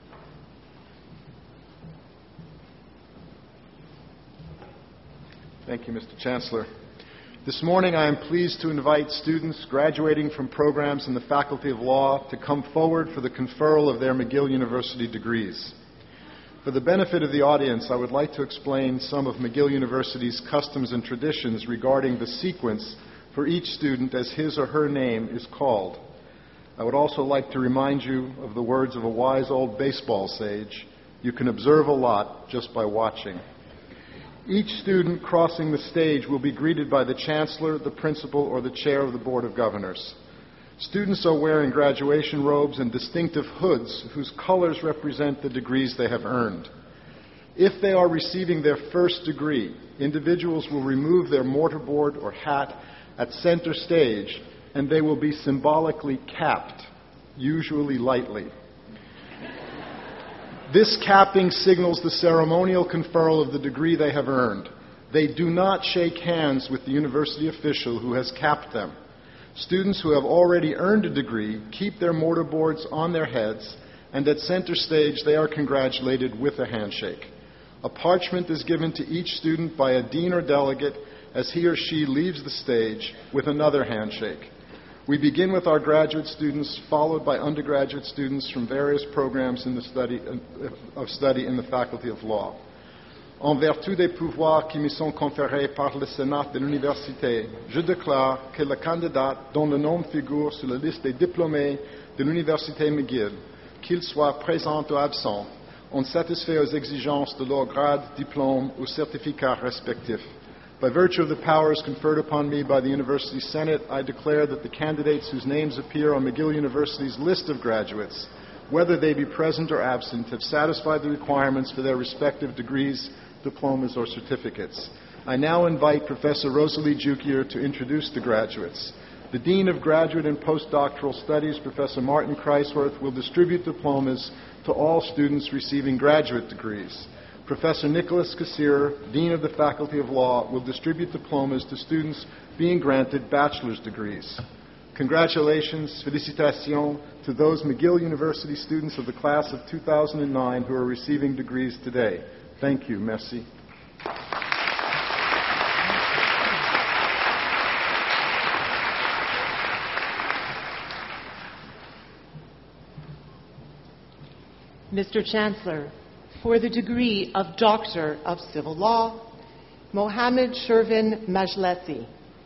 Thank you, Mister Chancellor. This morning I am pleased to invite students graduating from programs in the Faculty of Law to come forward for the conferral of their McGill University degrees. For the benefit of the audience, I would like to explain some of McGill University's customs and traditions regarding the sequence for each student as his or her name is called. I would also like to remind you of the words of a wise old baseball sage: you can observe a lot just by watching. Each student crossing the stage will be greeted by the Chancellor, the Principal, or the Chair of the Board of Governors. Students are wearing graduation robes and distinctive hoods whose colors represent the degrees they have earned. If they are receiving their first degree, individuals will remove their mortarboard or hat at center stage, and they will be symbolically capped, usually lightly. This capping signals the ceremonial conferral of the degree they have earned. They do not shake hands with the university official who has capped them. Students who have already earned a degree keep their mortarboards on their heads, and at center stage they are congratulated with a handshake. A parchment is given to each student by a dean or delegate as he or she leaves the stage with another handshake. We begin with our graduate students, followed by undergraduate students from various programs in the study, of study in the Faculty of Law. En vertu des pouvoirs qui me sont conférés par le Sénat de l'Université, je déclare que le candidat dont le nom figure sur la liste des diplômés de l'Université McGill, qu'il soit présent ou absent, ont satisfait aux exigences de leur grade, diplôme ou certificat respectif. By virtue of the powers conferred upon me by the University Senate, I declare that the candidates whose names appear on McGill University's list of graduates, whether they be present or absent, have satisfied the requirements for their respective degrees, diplomas, or certificates. I now invite Professor Rosalie Jukier to introduce the graduates. The Dean of Graduate and Postdoctoral Studies, Professor Martin Kreisworth, will distribute diplomas to all students receiving graduate degrees. Professor Nicholas Kassir, Dean of the Faculty of Law, will distribute diplomas to students being granted bachelor's degrees. Congratulations, félicitations, to those McGill University students of the class of two thousand nine who are receiving degrees today. Thank you. Merci. Mister Chancellor, for the degree of Doctor of Civil Law, Mohammed Shervin Majlesi.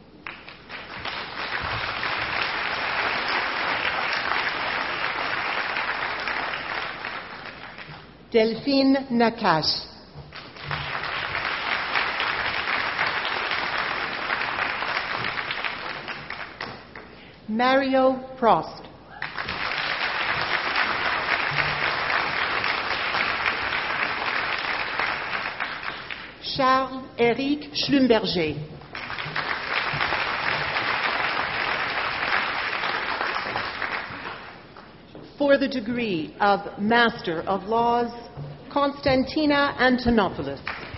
Delphine Nakash. Mario Prost. Charles-Éric Schlumberger. For the degree of Master of Laws, Konstantina Antonopoulos.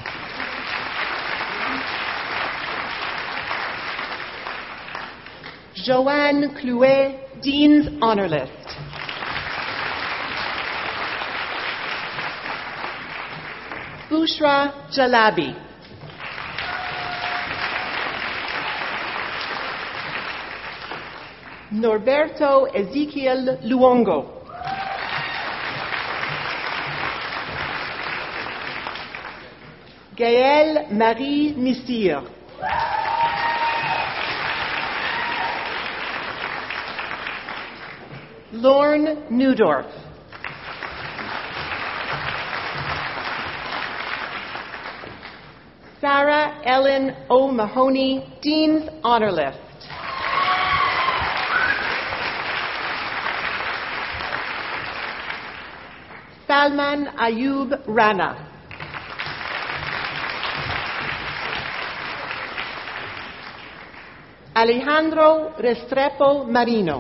Joanne Clouet, Dean's Honor List. Bushra Jalabi. Norberto Ezequiel Luongo. Gaëlle Marie Missire. Lorne Newdorf. Sarah Ellen O'Mahony, Dean's Honor List. Salman Ayub Rana. Alejandro Restrepo Marino.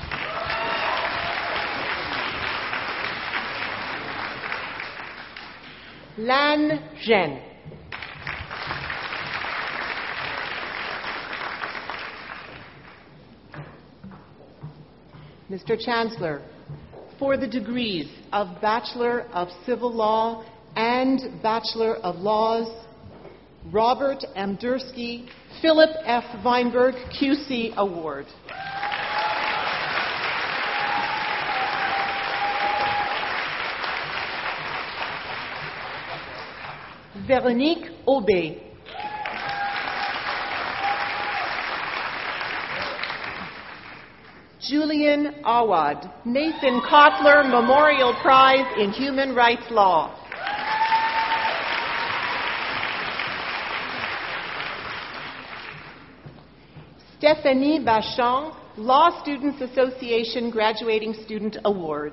Lan Zhen. Mister Chancellor, for the degrees of Bachelor of Civil Law and Bachelor of Laws, Robert M. Dursky, Philip F. Weinberg, Q C Award. Véronique Aubé. Julian Awad, Nathan Kotler Memorial Prize in Human Rights Law. Stephanie Bachand, Law Students Association Graduating Student Award.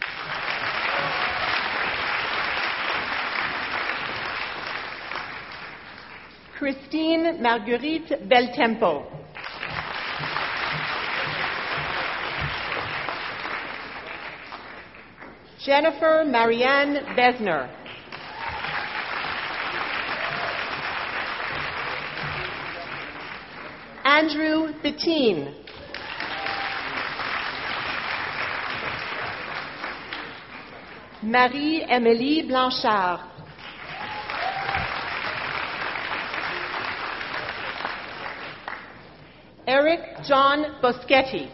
Christine Marguerite Beltempo. Jennifer Marianne Besner. Andrew Bettine. Marie-Émilie Blanchard. Eric John Boschetti.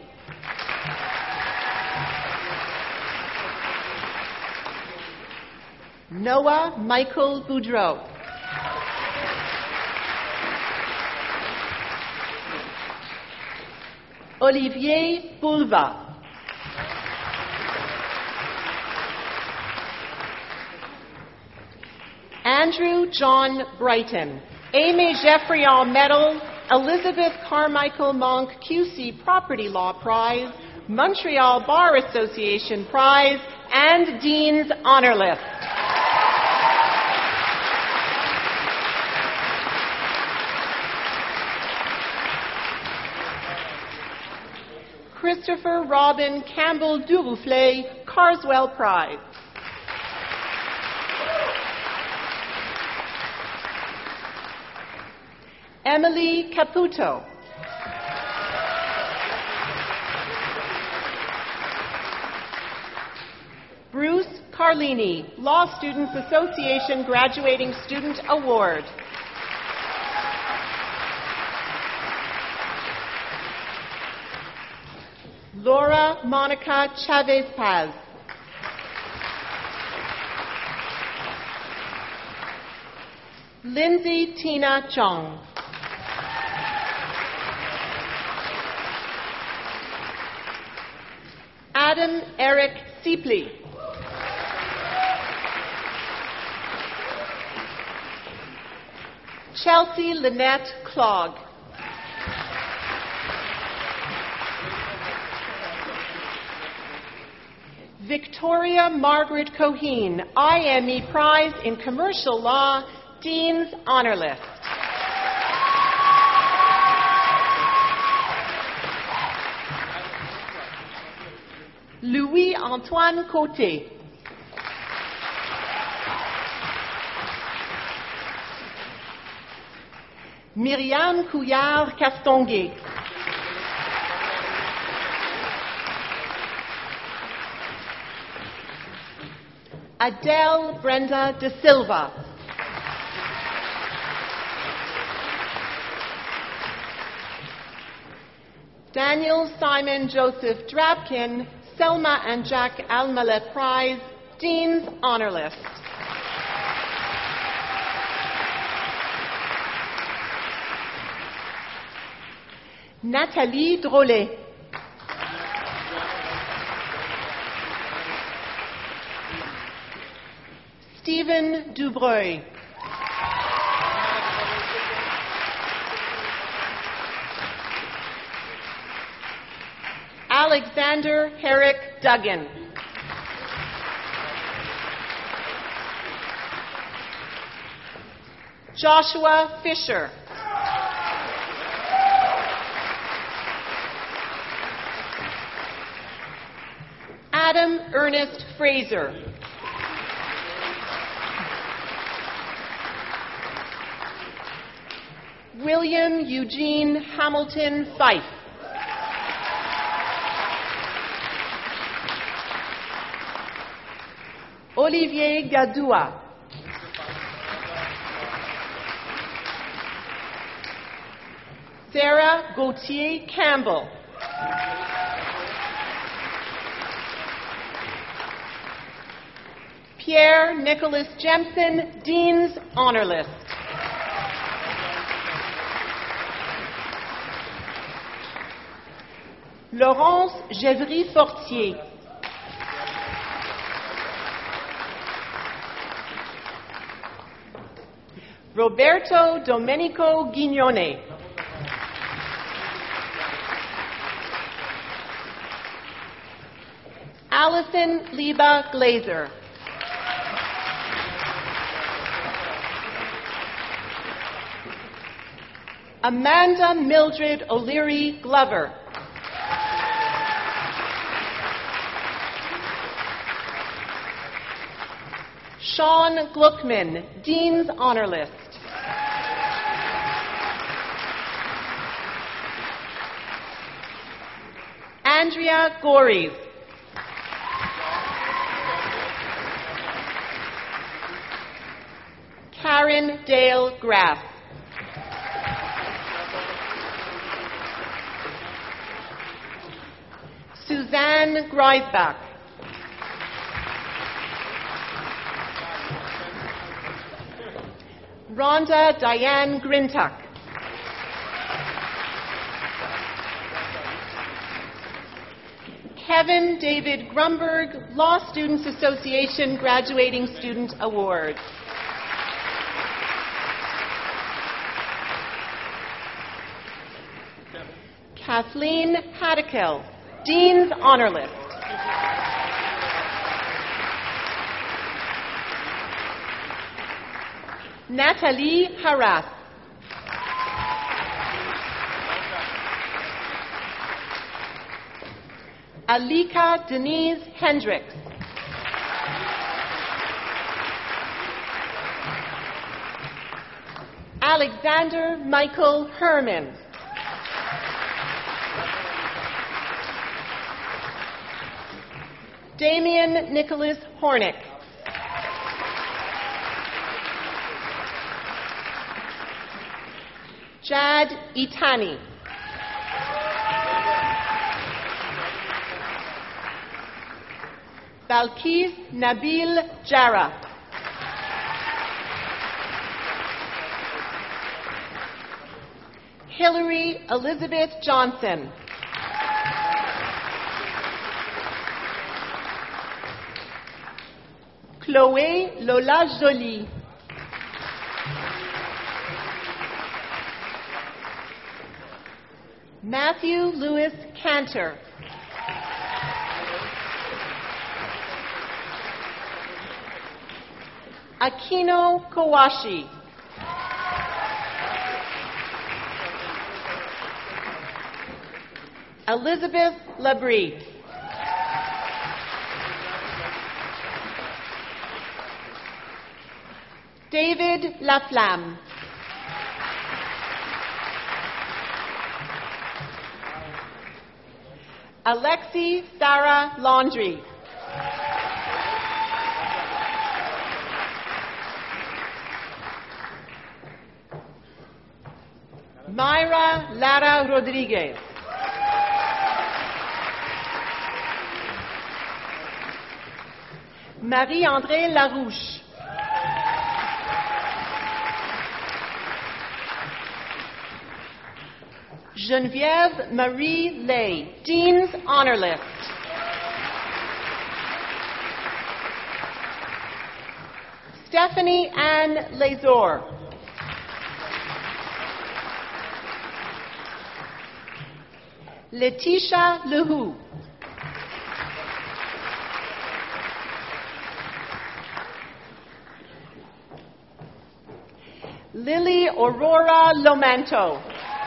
Noah Michael Boudreau. Olivier Boulva. Andrew John Brighton. Amy Geoffrion Medal, Elizabeth Carmichael Monk Q C Property Law Prize, Montreal Bar Association Prize, and Dean's Honor List. Christopher Robin Campbell Durouflé, Carswell Prize. Emily Caputo. Bruce Carlini, Law Students Association Graduating Student Award. Laura Monica Chavez Paz. Lindsay Tina Chung. Adam Eric Siepley. Chelsea Lynette Clogg. Victoria Margaret Coheen, I M E Prize in Commercial Law, Dean's Honor List. Louis-Antoine Côté. Myriam Couillard-Castonguay. Adele Brenda De Silva. Daniel Simon Joseph Drabkin, Selma and Jack Almale Prize, Dean's Honor List. Nathalie Drolet. Stephen Dubreuil. Alexander Herrick Duggan. Joshua Fisher. Adam Ernest Fraser. William Eugene Hamilton Fife. Olivier Gadoua. Sarah Gauthier Campbell. Pierre Nicholas Jemson, Dean's Honor List. Laurence Gévry-Fortier. Roberto Domenico Guignone. Allison Liba Glazer. Amanda Mildred O'Leary Glover. Sean Gluckman, Dean's Honor List. Andrea Gories. Karen Dale Graff. Suzanne Greisbach. Rhonda Diane Grintuck. Kevin David Grumberg, Law Students Association Graduating Student Award. Kathleen Haddikel, Dean's Honor List. Nathalie Harath. Alika Denise Hendricks. Alexander Michael Herman. Damian Nicholas Hornick. Jad Itani. Balkis Nabil Jara. Hillary Elizabeth Johnson. Chloé Lola Joly. Matthew Lewis Cantor. Akino Kawashi. Elizabeth Labrie. David Laflamme. Alexi Sarah Laundrie. Myra Lara Rodriguez. Marie-André Larouche. Geneviève Marie Lay, Dean's Honor List. Stephanie Ann Lazor. Letitia Lehoux. Lily Aurora Lomanto.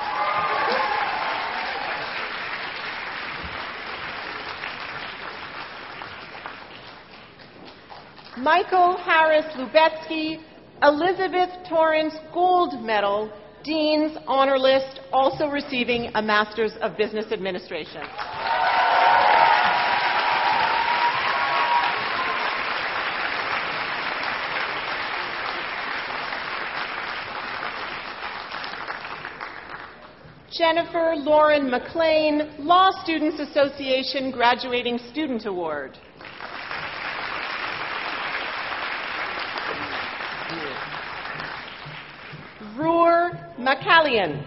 Michael Harris Lubetsky, Elizabeth Torrance Gold Medal, Dean's Honor List, also receiving a Master's of Business Administration. Jennifer Lauren McLean, Law Students Association Graduating Student Award. Roor McCallion.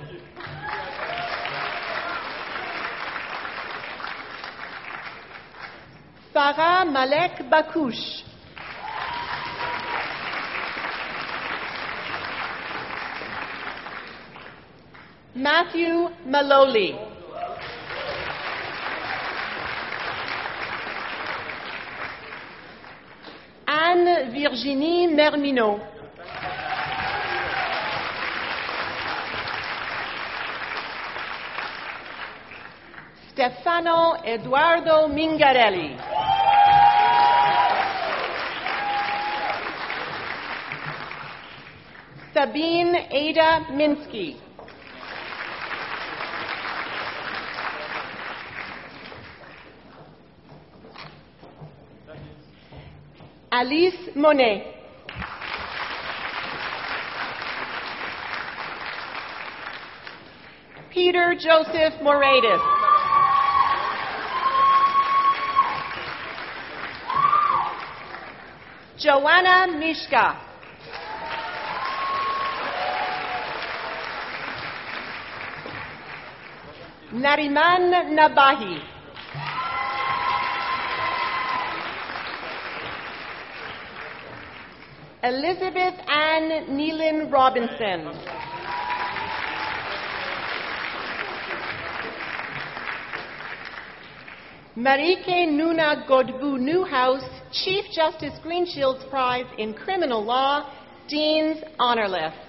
Farah Malek Bakouche. Matthew Maloli. Anne Virginie Mermineau. Stefano Eduardo Mingarelli. Sabine Ada Minsky. Alice Monet. Peter Joseph Moratis. Joanna Mishka. Nariman Nabahi. Elizabeth Ann Nealon Robinson. Marike Nuna Godbu Newhouse, Chief Justice Greenshield's Prize in Criminal Law, Dean's Honor List.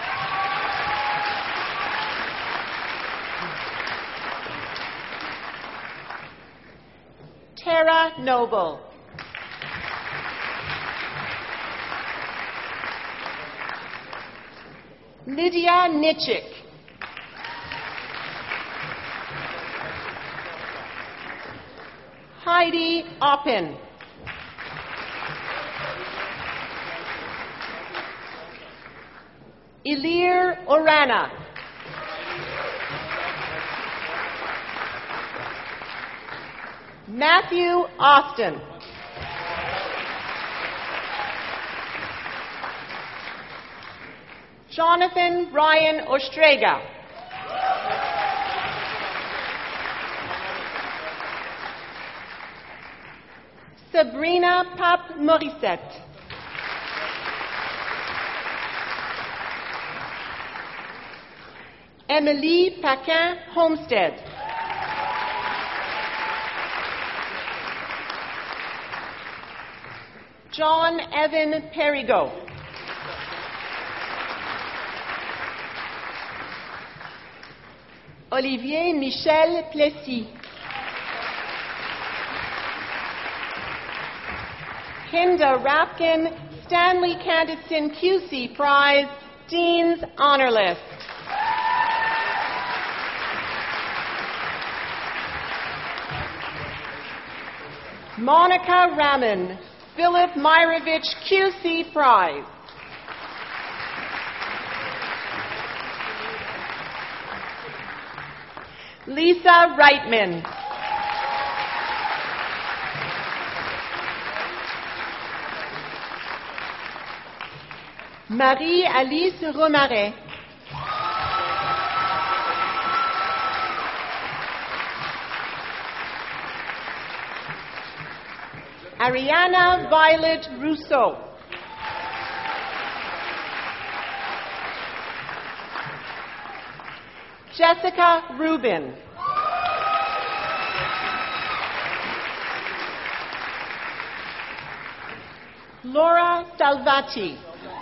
Tara Noble. Lydia Nitschik. Heidi Oppen. Ilir Orana. Matthew Austin. Jonathan Ryan Ostrega. Sabrina Pape Morissette. Emily Paquin Homestead. John Evan Perigo. Olivier Michel Plessis. Hinda Rapkin Stanley Candidson Q C Prize, Dean's Honor List. Monica Raman, Philip Myrovich Q C Prize. Lisa Reitman. Marie-Alice Romaret. Ariana Violet Rousseau. Jessica Rubin. Laura Salvati.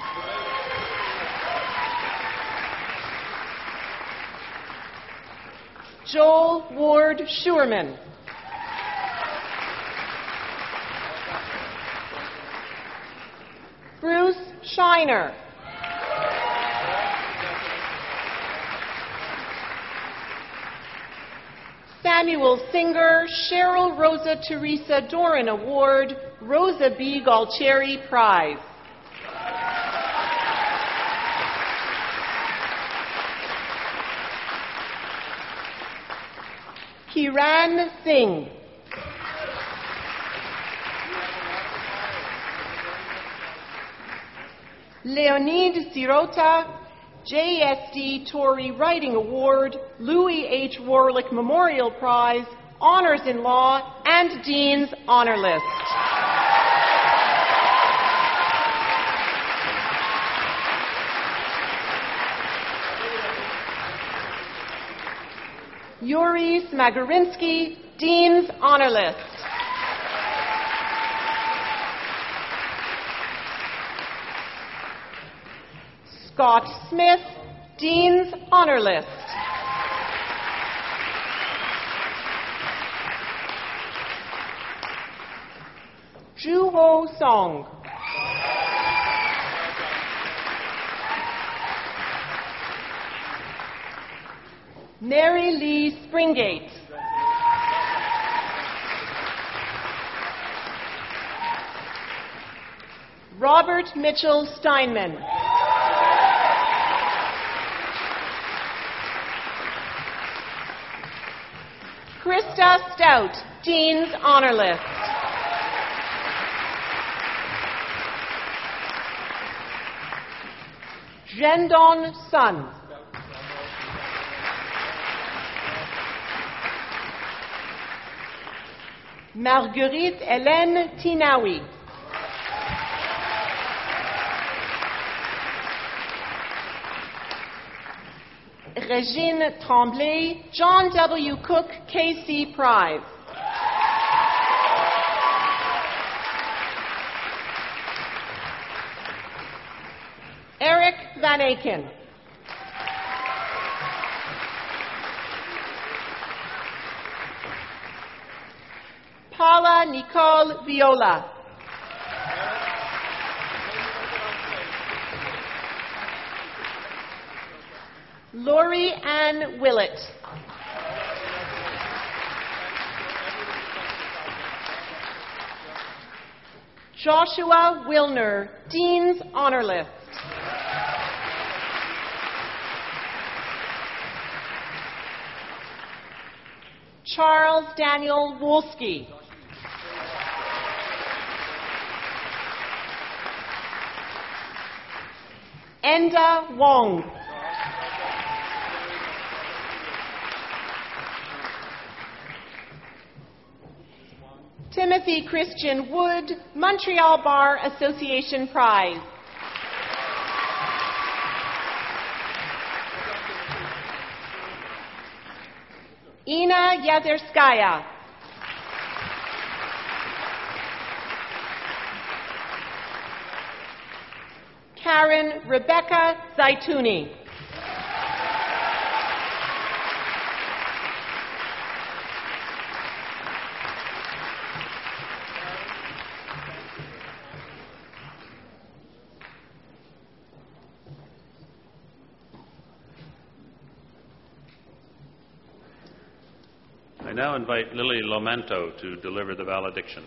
Joel Ward Schurman. Bruce Shiner. Samuel Singer Cheryl Rosa Teresa Doran Award, Rosa B. Galtieri Prize. Kiran Singh. Leonid Sirota, J S D Torrey Writing Award, Louis H. Warlick Memorial Prize, Honors in Law, and Dean's Honor List. Yuri Smagorinsky, Dean's Honor List. Scott Smith, Dean's Honor List. Ju-Ho Song. Mary Lee Springate. Robert Mitchell Steinman. Krista Stout, Dean's Honor List. Zhendong Sun. Marguerite Hélène Tinawi. Régine Tremblay, John W. Cook K C Prize. Eric Van Aken. Paula Nicole Viola. Lori Ann Willett. Joshua Wilner, Dean's Honor List. Charles Daniel Wolski. Enda Wong. Timothy Timothy Christian Wood, Montreal Bar Association Prize. Ina Yazerskaya. Karen Rebecca Zaituni. I now invite Lily Lomento to deliver the valediction.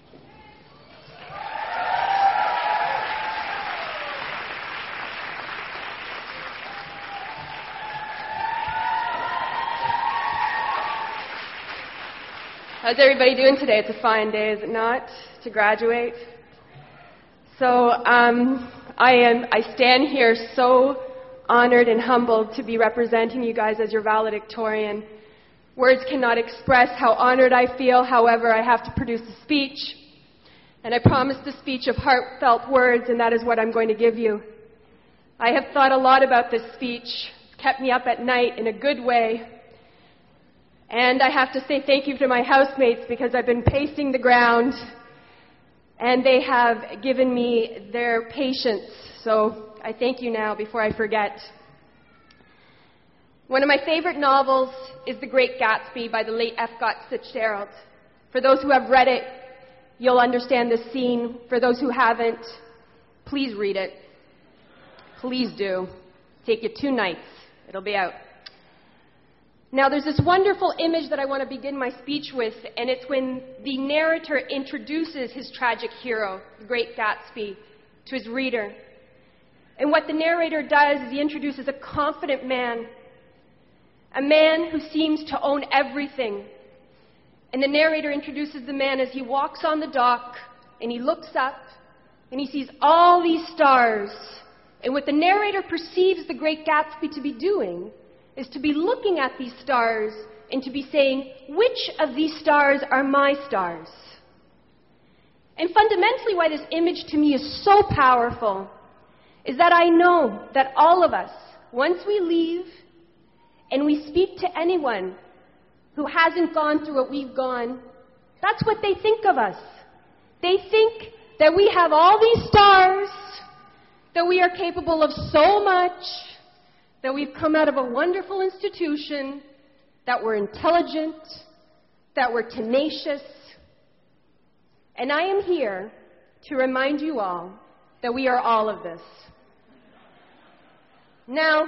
How's everybody doing today? It's a fine day, is it not, to graduate? So um, I am. I stand here so honored and humbled to be representing you guys as your valedictorian. Words cannot express how honored I feel. However, I have to produce a speech, and I promised a speech of heartfelt words, and that is what I'm going to give you. I have thought a lot about this speech. It's kept me up at night in a good way. And I have to say thank you to my housemates because I've been pacing the ground, and they have given me their patience. So I thank you now before I forget. One of my favorite novels is The Great Gatsby by the late F. Scott Fitzgerald. For those who have read it, you'll understand this scene. For those who haven't, please read it. Please do. Take you two nights. It'll be out. Now, there's this wonderful image that I want to begin my speech with, and it's when the narrator introduces his tragic hero, the Great Gatsby, to his reader. And what the narrator does is he introduces a confident man, a man who seems to own everything. And the narrator introduces the man as he walks on the dock, and he looks up, and he sees all these stars. And what the narrator perceives the Great Gatsby to be doing is to be looking at these stars and to be saying, which of these stars are my stars? And fundamentally why this image to me is so powerful is that I know that all of us, once we leave and we speak to anyone who hasn't gone through what we've gone, that's what they think of us. They think that we have all these stars, that we are capable of so much, that we've come out of a wonderful institution, that we're intelligent, that we're tenacious. And I am here to remind you all that we are all of this. Now,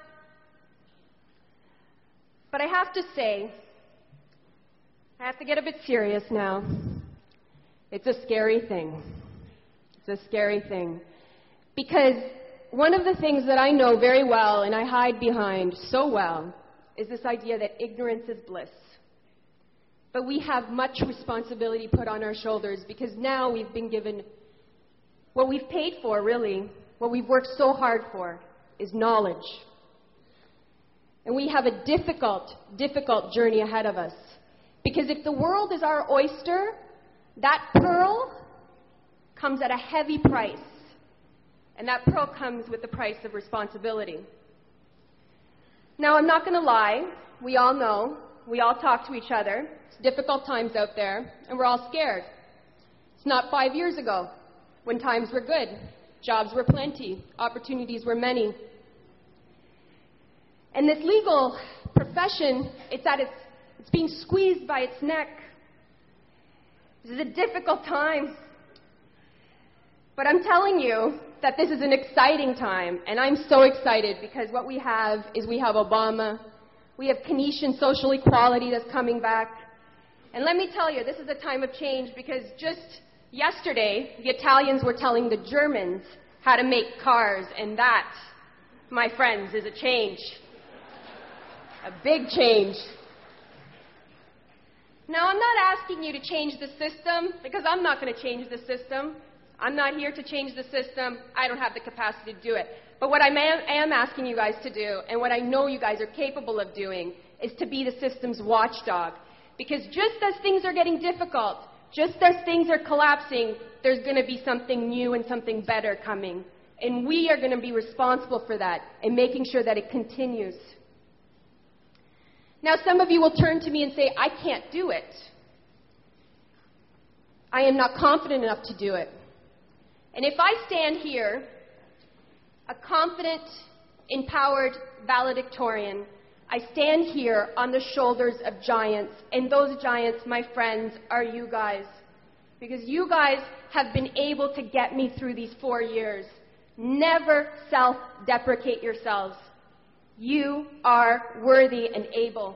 but I have to say, I have to get a bit serious now. It's a scary thing. It's a scary thing. Because one of the things that I know very well and I hide behind so well is this idea that ignorance is bliss. But we have much responsibility put on our shoulders because now we've been given what we've paid for, really, what we've worked so hard for, is knowledge. And we have a difficult, difficult journey ahead of us. Because if the world is our oyster, that pearl comes at a heavy price. And that pearl comes with the price of responsibility. Now, I'm not going to lie. We all know. We all talk to each other. It's difficult times out there, and we're all scared. It's not five years ago when times were good. Jobs were plenty. Opportunities were many. And this legal profession, it's at its, it's being squeezed by its neck. This is a difficult time. But I'm telling you that this is an exciting time, and I'm so excited because what we have is we have Obama, we have Keynesian social equality that's coming back. And let me tell you, this is a time of change because just yesterday, the Italians were telling the Germans how to make cars, and that, my friends, is a change. A big change. Now, I'm not asking you to change the system because I'm not going to change the system. I'm not here to change the system. I don't have the capacity to do it. But what I am asking you guys to do, and what I know you guys are capable of doing, is to be the system's watchdog. Because just as things are getting difficult, Just as things are collapsing, there's going to be something new and something better coming. And we are going to be responsible for that and making sure that it continues. Now, some of you will turn to me and say, I can't do it. I am not confident enough to do it. And if I stand here, a confident, empowered valedictorian, I stand here on the shoulders of giants, and those giants, my friends, are you guys. Because you guys have been able to get me through these four years. Never self-deprecate yourselves. You are worthy and able.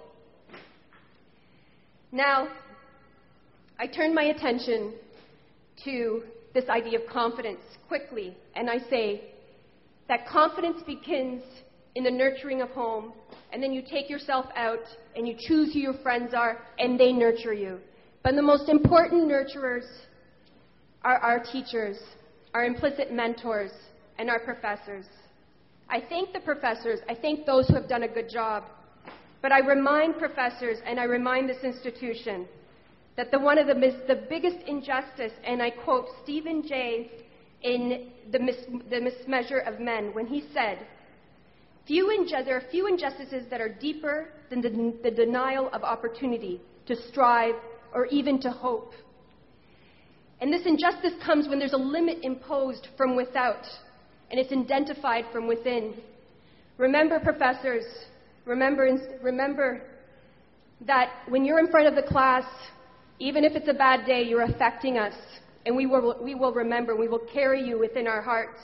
Now, I turn my attention to this idea of confidence quickly, and I say that confidence begins in the nurturing of home, and then you take yourself out and you choose who your friends are, and they nurture you. But the most important nurturers are our teachers, our implicit mentors, and our professors. I thank the professors. I thank those who have done a good job. But I remind professors, and I remind this institution, that the one of the, mis- the biggest injustice, and I quote Stephen Jay in the, mis- the Mismeasure of Men, when he said, few inju- there are few injustices that are deeper than the, the denial of opportunity to strive or even to hope. And this injustice comes when there's a limit imposed from without, and it's identified from within. Remember, professors, remember, remember that when you're in front of the class, even if it's a bad day, you're affecting us, and we will, we will remember, we will carry you within our hearts.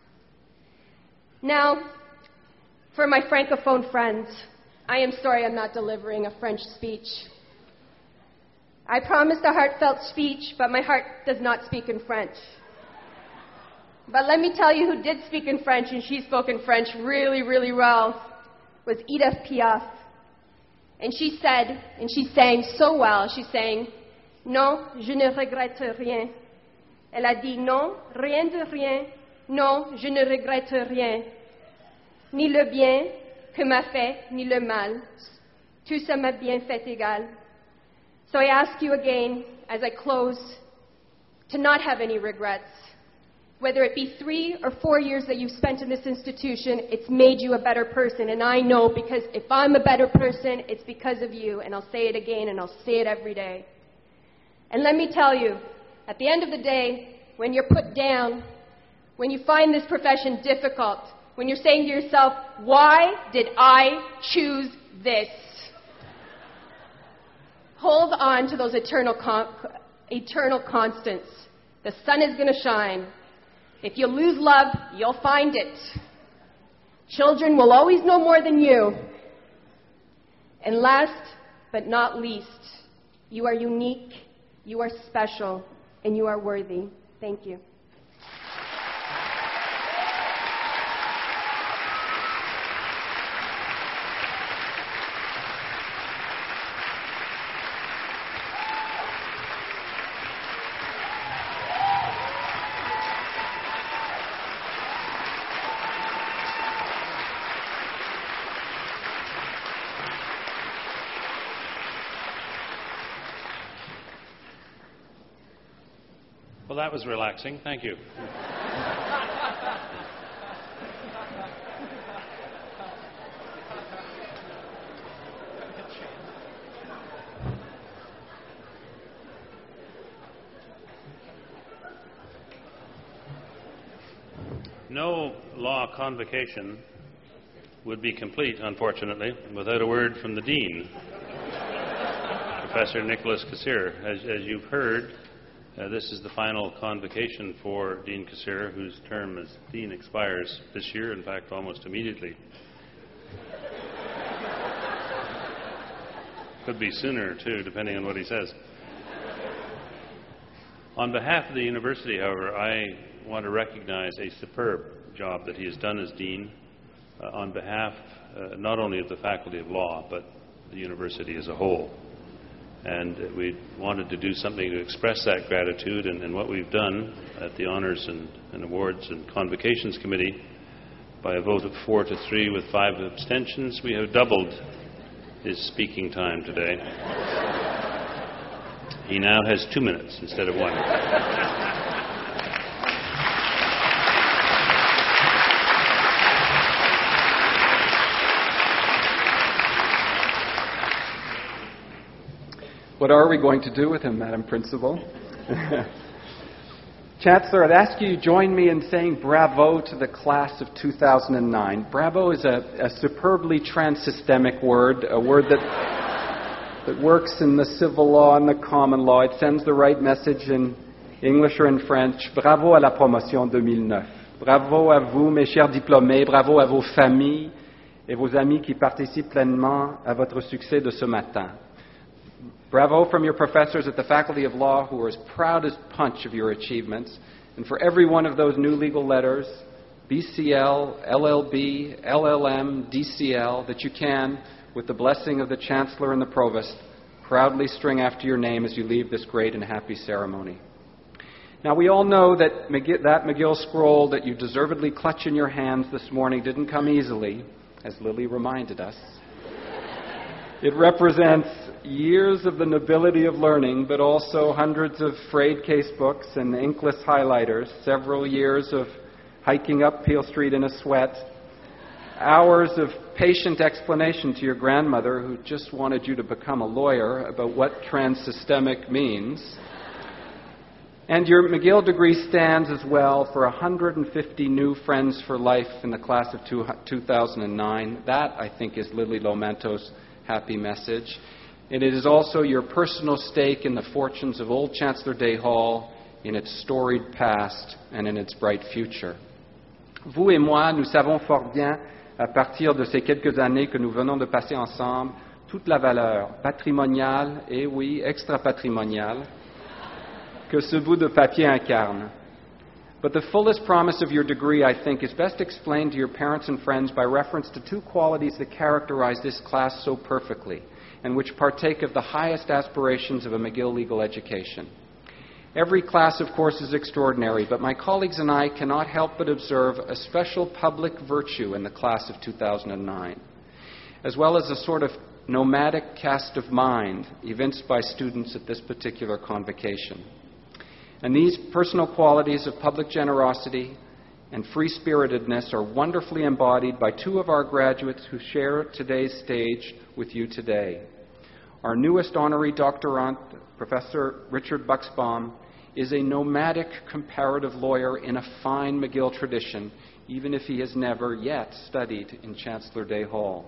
Now, for my Francophone friends, I am sorry I'm not delivering a French speech. I promised a heartfelt speech, but my heart does not speak in French. But let me tell you who did speak in French, and she spoke in French really, really well, was Edith Piaf. And she said, and she sang so well, she sang, non, je ne regrette rien. Elle a dit non, rien de rien, non, je ne regrette rien. Ni le bien que m'a fait, ni le mal. Tout ça m'a bien fait égal. So I ask you again, as I close, to not have any regrets. Whether it be three or four years that you've spent in this institution, it's made you a better person. And I know, because if I'm a better person, it's because of you. And I'll say it again, and I'll say it every day. And let me tell you, at the end of the day, when you're put down, when you find this profession difficult, when you're saying to yourself, why did I choose this? Hold on to those eternal, con- eternal constants. The sun is going to shine. If you lose love, you'll find it. Children will always know more than you. And last but not least, you are unique, you are special, and you are worthy. Thank you. Well, that was relaxing. Thank you. No law convocation would be complete, unfortunately, without a word from the Dean, Professor Nicholas Kassir. As, as you've heard, Uh, this is the final convocation for Dean Kassir, whose term as Dean expires this year, in fact, almost immediately. Could be sooner, too, depending on what he says. On behalf of the university, however, I want to recognize a superb job that he has done as Dean uh, on behalf uh, not only of the Faculty of Law, but the university as a whole. And we wanted to do something to express that gratitude, and, and what we've done at the Honours and, and Awards and Convocations Committee, by a vote of four to three with five abstentions, we have doubled his speaking time today. He now has two minutes instead of one. What are we going to do with him, Madam Principal? Chancellor, I'd ask you to join me in saying bravo to the class of two thousand nine. Bravo is a, a superbly transsystemic word, a word that, that works in the civil law and the common law. It sends the right message in English or in French. Bravo à la promotion deux mille neuf. Bravo à vous, mes chers diplômés. Bravo à vos familles et vos amis qui participent pleinement à votre succès de ce matin. Bravo from your professors at the Faculty of Law who are as proud as punch of your achievements. And for every one of those new legal letters, B C L, L L B, L L M, D C L, that you can, with the blessing of the Chancellor and the Provost, proudly string after your name as you leave this great and happy ceremony. Now, we all know that McGill, that McGill scroll that you deservedly clutch in your hands this morning didn't come easily, as Lily reminded us. It represents years of the nobility of learning, but also hundreds of frayed casebooks and inkless highlighters, several years of hiking up Peel Street in a sweat, hours of patient explanation to your grandmother who just wanted you to become a lawyer about what transsystemic means. And your McGill degree stands as well for one hundred fifty new friends for life in the class of two thousand nine. That, I think, is Lily Lomento's happy message. And it is also your personal stake in the fortunes of Old Chancellor Day Hall, in its storied past and in its bright future. Vous et moi, nous savons fort bien, à partir de ces quelques années que nous venons de passer ensemble, toute la valeur patrimoniale, et oui, extra-patrimoniale, que ce bout de papier incarne. But the fullest promise of your degree, I think, is best explained to your parents and friends by reference to two qualities that characterize this class so perfectly, and which partake of the highest aspirations of a McGill legal education. Every class, of course, is extraordinary, but my colleagues and I cannot help but observe a special public virtue in the class of two thousand nine, as well as a sort of nomadic cast of mind evinced by students at this particular convocation. And these personal qualities of public generosity and free-spiritedness are wonderfully embodied by two of our graduates who share today's stage with you today. Our newest honorary doctorand, Professor Richard Bucksbaum, is a nomadic comparative lawyer in a fine McGill tradition, even if he has never yet studied in Chancellor Day Hall.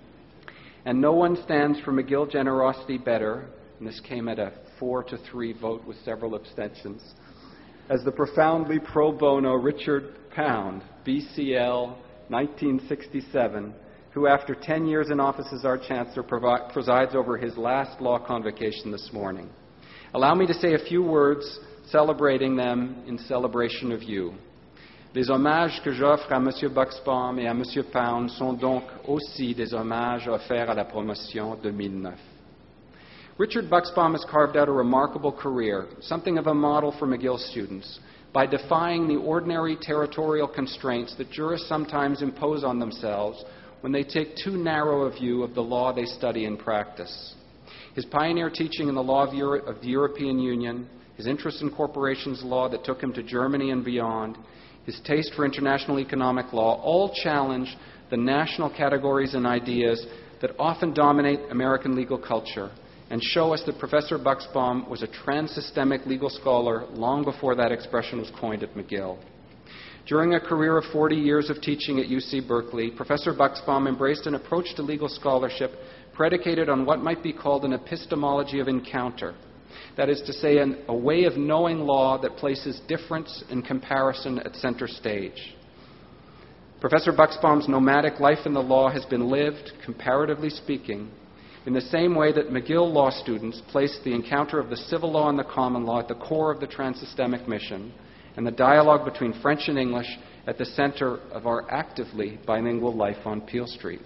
And no one stands for McGill generosity better, and this came at a four to three vote with several abstentions, as the profoundly pro bono Richard Pound, B C L, nineteen sixty-seven, who after ten years in office as our Chancellor provi- presides over his last law convocation this morning. Allow me to say a few words celebrating them in celebration of you. Les hommages que j'offre à M. Bucksbaum et à M. Pound sont donc aussi des hommages offerts à la promotion deux mille neuf. Richard Bucksbaum has carved out a remarkable career, something of a model for McGill students, by defying the ordinary territorial constraints that jurists sometimes impose on themselves when they take too narrow a view of the law they study and practice. His pioneer teaching in the law of, Euro- of the European Union, his interest in corporations law that took him to Germany and beyond, his taste for international economic law, all challenge the national categories and ideas that often dominate American legal culture, and show us that Professor Bucksbaum was a transsystemic legal scholar long before that expression was coined at McGill. During a career of forty years of teaching at U C Berkeley, Professor Bucksbaum embraced an approach to legal scholarship predicated on what might be called an epistemology of encounter. That is to say, an, a way of knowing law that places difference and comparison at center stage. Professor Bucksbaum's nomadic life in the law has been lived, comparatively speaking, in the same way that McGill law students place the encounter of the civil law and the common law at the core of the transsystemic mission, and the dialogue between French and English at the center of our actively bilingual life on Peel Street.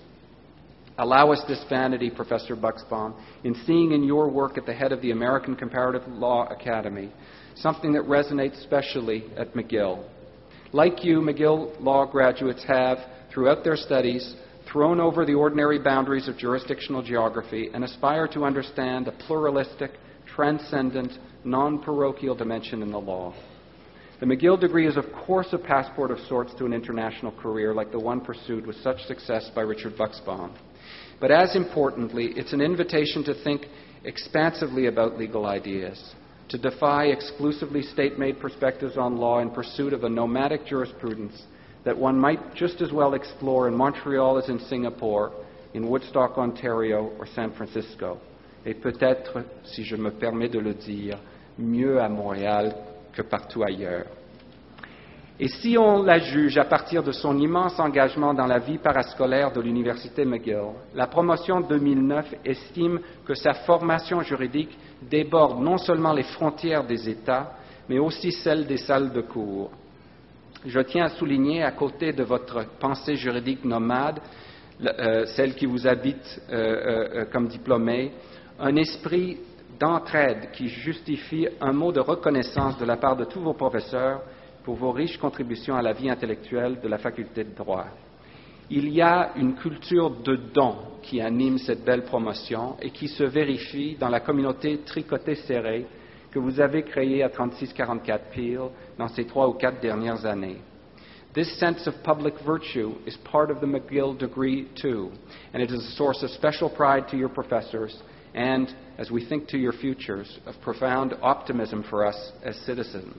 Allow us this vanity, Professor Bucksbaum, in seeing in your work at the head of the American Comparative Law Academy something that resonates specially at McGill. Like you, McGill law graduates have, throughout their studies, thrown over the ordinary boundaries of jurisdictional geography and aspire to understand a pluralistic, transcendent, non-parochial dimension in the law. The McGill degree is, of course, a passport of sorts to an international career like the one pursued with such success by Richard Bucksbaum. But as importantly, it's an invitation to think expansively about legal ideas, to defy exclusively state-made perspectives on law in pursuit of a nomadic jurisprudence that one might just as well explore in Montreal as in Singapore, in Woodstock, Ontario, or San Francisco. Et peut-être, si je me permets de le dire, mieux à Montréal que partout ailleurs. Et si on la juge à partir de son immense engagement dans la vie parascolaire de l'Université McGill, la promotion deux mille neuf estime que sa formation juridique déborde non seulement les frontières des États, mais aussi celles des salles de cours. Je tiens à souligner, à côté de votre pensée juridique nomade, euh, celle qui vous habite euh, euh, comme diplômé, un esprit d'entraide qui justifie un mot de reconnaissance de la part de tous vos professeurs pour vos riches contributions à la vie intellectuelle de la faculté de droit. Il y a une culture de don qui anime cette belle promotion et qui se vérifie dans la communauté tricotée serrée que vous avez créée à trente-six quarante-quatre Peel dans ces trois ou quatre dernières années. This sense of public virtue is part of the McGill degree too, and it is a source of special pride to your professors and, as we think to your futures, of profound optimism for us as citizens.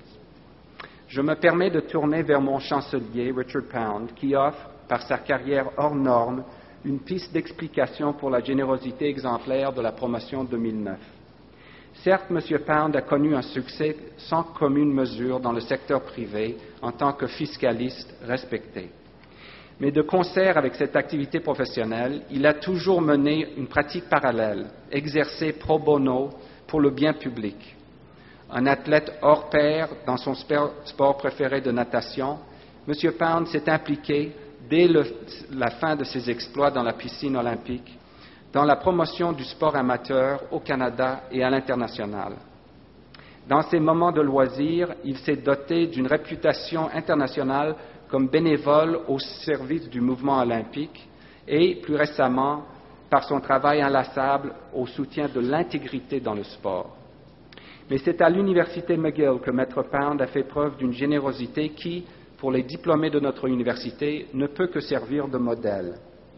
Je me permets de tourner vers mon chancelier, Richard Pound, qui offre, par sa carrière hors norme, une piste d'explication pour la générosité exemplaire de la promotion deux mille neuf. Certes, M. Pound a connu un succès sans commune mesure dans le secteur privé en tant que fiscaliste respecté. Mais de concert avec cette activité professionnelle, il a toujours mené une pratique parallèle, exercée pro bono pour le bien public. Un athlète hors pair dans son sport préféré de natation, M. Pound s'est impliqué, dès le, la fin de ses exploits dans la piscine olympique, dans la promotion du sport amateur au Canada et à l'international. Dans ses moments de loisirs, il s'est doté d'une réputation internationale comme bénévole au service du mouvement olympique et, plus récemment, par son travail inlassable au soutien de l'intégrité dans le sport. Mais c'est à l'Université McGill que Maître Pound a fait preuve d'une générosité qui, pour les diplômés de notre université, ne peut que servir de modèle.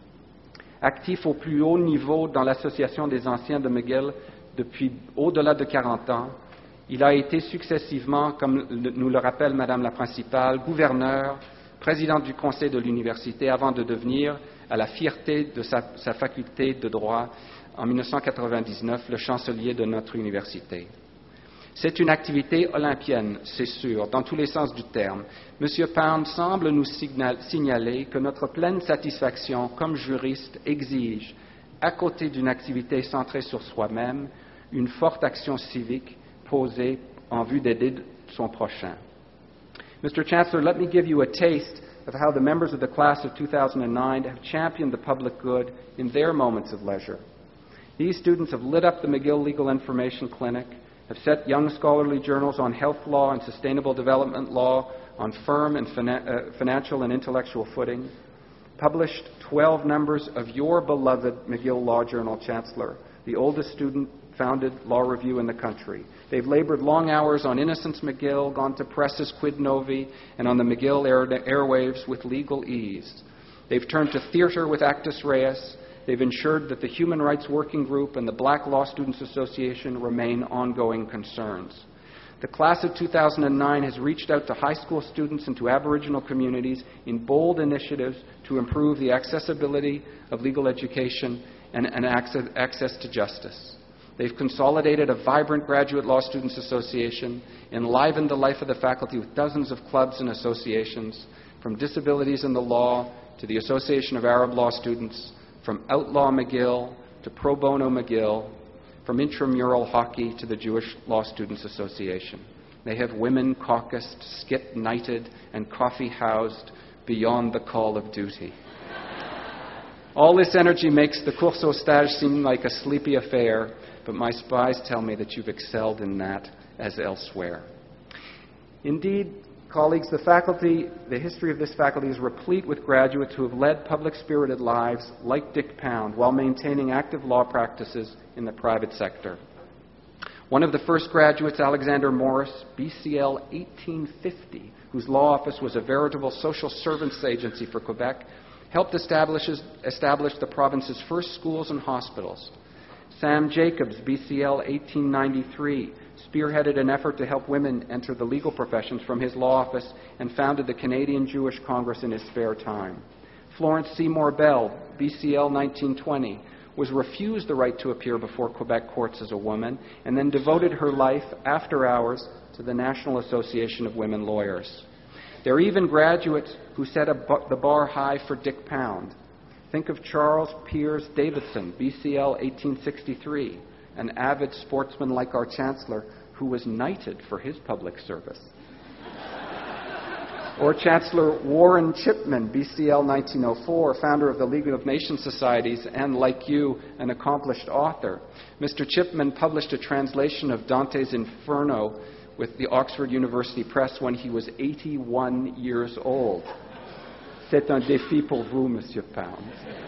Actif au plus haut niveau dans l'Association des anciens de McGill depuis au-delà de quarante ans, il a été successivement, comme nous le rappelle Madame la principale, gouverneur, président du conseil de l'université, avant de devenir, à la fierté de sa, sa faculté de droit, en mille neuf cent quatre-vingt-dix-neuf, le chancelier de notre université. C'est une activité olympienne, c'est sûr, dans tous les sens du terme. M. Pound semble nous signaler que notre pleine satisfaction comme juriste exige, à côté d'une activité centrée sur soi-même, une forte action civique posée en vue d'aider son prochain. Mister Chancellor, let me give you a taste of how the members of the class of two thousand nine have championed the public good in their moments of leisure. These students have lit up the McGill Legal Information Clinic, have set young scholarly journals on health law and sustainable development law on firm and fina- uh, financial and intellectual footing, published twelve numbers of your beloved McGill Law Journal, Chancellor, the oldest student-founded law review in the country. They've labored long hours on Innocence McGill, gone to presses Quid Novi, and on the McGill air- airwaves with legal ease. They've turned to theater with Actus Reus. They've ensured that the Human Rights Working Group and the Black Law Students Association remain ongoing concerns. The class of two thousand nine has reached out to high school students and to Aboriginal communities in bold initiatives to improve the accessibility of legal education and, and access, access to justice. They've consolidated a vibrant Graduate Law Students Association, enlivened the life of the faculty with dozens of clubs and associations, from Disabilities in the Law to the Association of Arab Law Students, from Outlaw McGill to Pro Bono McGill, from intramural hockey to the Jewish Law Students Association. They have women caucused, skit knighted, and coffee housed beyond the call of duty. All this energy makes the course au stage seem like a sleepy affair, but my spies tell me that you've excelled in that as elsewhere. Indeed, colleagues, the faculty, the history of this faculty is replete with graduates who have led public-spirited lives like Dick Pound while maintaining active law practices in the private sector. One of the first graduates, Alexander Morris, B C L eighteen fifty, whose law office was a veritable social service agency for Quebec, helped establish, establish the province's first schools and hospitals. Sam Jacobs, B C L eighteen ninety-three, spearheaded an effort to help women enter the legal professions from his law office and founded the Canadian Jewish Congress in his spare time. Florence Seymour Bell, B C L nineteen twenty, was refused the right to appear before Quebec courts as a woman and then devoted her life after hours to the National Association of Women Lawyers. There are even graduates who set a bu- the bar high for Dick Pound. Think of Charles Piers Davidson, B C L eighteen sixty-three, an avid sportsman like our Chancellor who was knighted for his public service. Or Chancellor Warren Chipman, B C L nineteen oh four, founder of the League of Nations Societies and, like you, an accomplished author. Mister Chipman published a translation of Dante's Inferno with the Oxford University Press when he was eighty-one years old. C'est un défi pour vous, Monsieur Pound.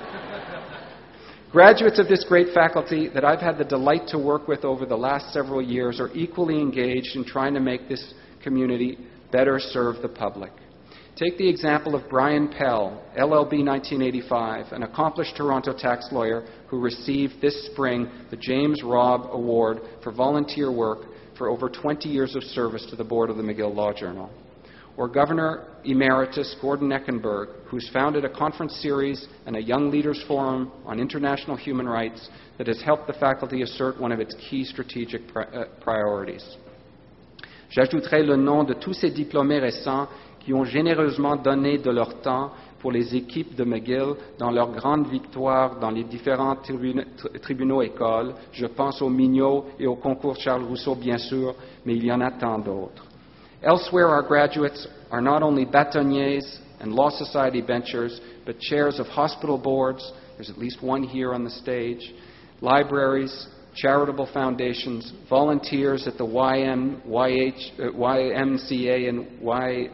Graduates of this great faculty that I've had the delight to work with over the last several years are equally engaged in trying to make this community better serve the public. Take the example of Brian Pell, L L B nineteen eighty-five, an accomplished Toronto tax lawyer who received this spring the James Robb Award for volunteer work for over twenty years of service to the board of the McGill Law Journal. Or Governor Emeritus Gordon Eckenberg, who's founded a conference series and a Young Leaders Forum on international human rights that has helped the faculty assert one of its key strategic pri- uh, priorities. J'ajouterai le nom de tous ces diplômés récents qui ont généreusement donné de leur temps pour les équipes de McGill dans leurs grandes victoires dans les différents tribunaux, tribunaux écoles. Je pense au Mignot et au concours Charles Rousseau, bien sûr, mais il y en a tant d'autres. Elsewhere, our graduates are not only bâtonniers and law society benchers, but chairs of hospital boards. There's at least one here on the stage. Libraries, charitable foundations, volunteers at the Y M, Y H, uh, Y M C A and Y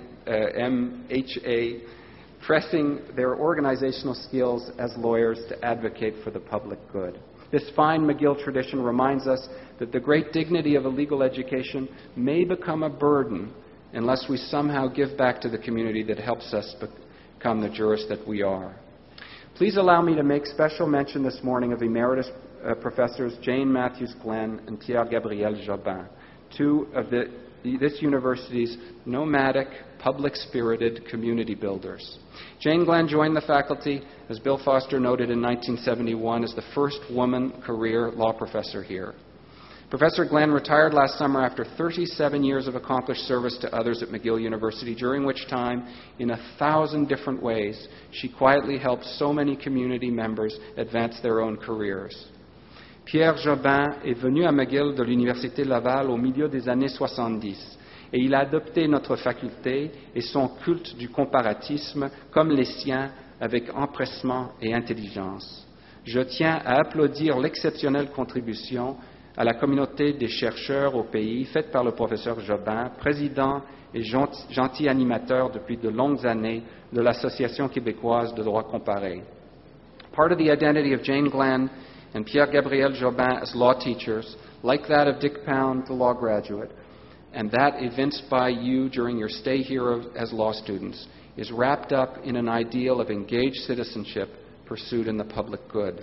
M H A, pressing their organizational skills as lawyers to advocate for the public good. This fine McGill tradition reminds us that the great dignity of a legal education may become a burden unless we somehow give back to the community that helps us become the jurists that we are. Please allow me to make special mention this morning of Emeritus uh, Professors Jane Matthews Glenn and Pierre Gabriel Jobin, two of the, the, this university's nomadic, public-spirited community builders. Jane Glenn joined the faculty, as Bill Foster noted, in nineteen seventy-one as the first woman career law professor here. Professor Glenn retired last summer after thirty-seven years of accomplished service to others at McGill University, during which time, in a thousand different ways, she quietly helped so many community members advance their own careers. Pierre Jobin est venu à McGill de l'Université Laval au milieu des années soixante-dix. Et il a adopté notre faculté et son culte du comparatisme comme les siens avec empressement et intelligence. Je tiens à applaudir l'exceptionnelle contribution à la communauté des chercheurs au pays faite par le professeur Jobin, président et gentil, gentil animateur depuis de longues années de l'Association québécoise de droit comparé. Part of the identity of Jane Glenn and Pierre Gabriel Jobin as law teachers, like that of Dick Pound, the law graduate, and that evinced by you during your stay here as law students, is wrapped up in an ideal of engaged citizenship pursued in the public good.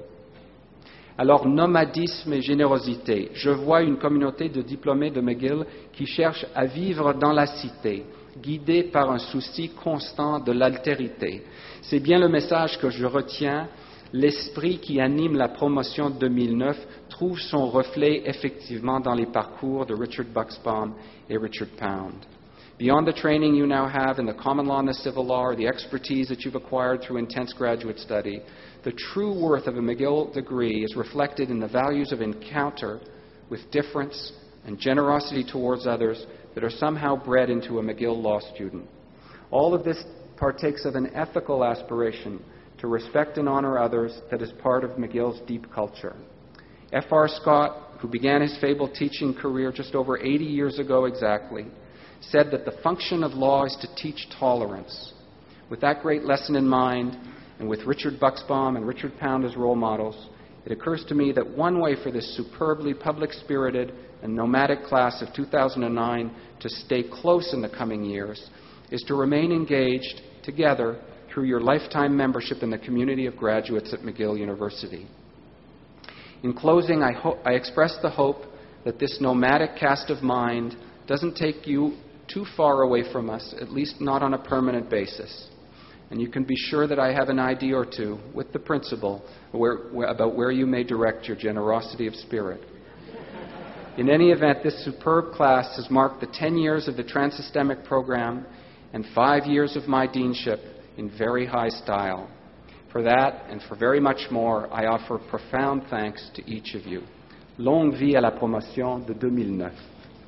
Alors, nomadisme et générosité. Je vois une communauté de diplômés de McGill qui cherchent à vivre dans la cité, guidés par un souci constant de l'altérité. C'est bien le message que je retiens. L'esprit qui anime la promotion deux mille neuf trouve son reflet effectivement dans les parcours de Richard Bucksbaum et Richard Pound. Beyond the training you now have in the common law and the civil law, or the expertise that you've acquired through intense graduate study, the true worth of a McGill degree is reflected in the values of encounter with difference and generosity towards others that are somehow bred into a McGill law student. All of this partakes of an ethical aspiration to respect and honor others that is part of McGill's deep culture. F R Scott, who began his fabled teaching career just over eighty years ago exactly, said that the function of law is to teach tolerance. With that great lesson in mind, and with Richard Bucksbaum and Richard Pound as role models, it occurs to me that one way for this superbly public-spirited and nomadic class of two thousand nine to stay close in the coming years is to remain engaged together through your lifetime membership in the community of graduates at McGill University. In closing, I, ho- I express the hope that this nomadic cast of mind doesn't take you too far away from us, at least not on a permanent basis. And you can be sure that I have an idea or two with the principal where, where, about where you may direct your generosity of spirit. In any event, this superb class has marked the ten years of the Transsystemic program and five years of my deanship in very high style. For that and for very much more, I offer profound thanks to each of you. Longue vie à la promotion de deux mille neuf.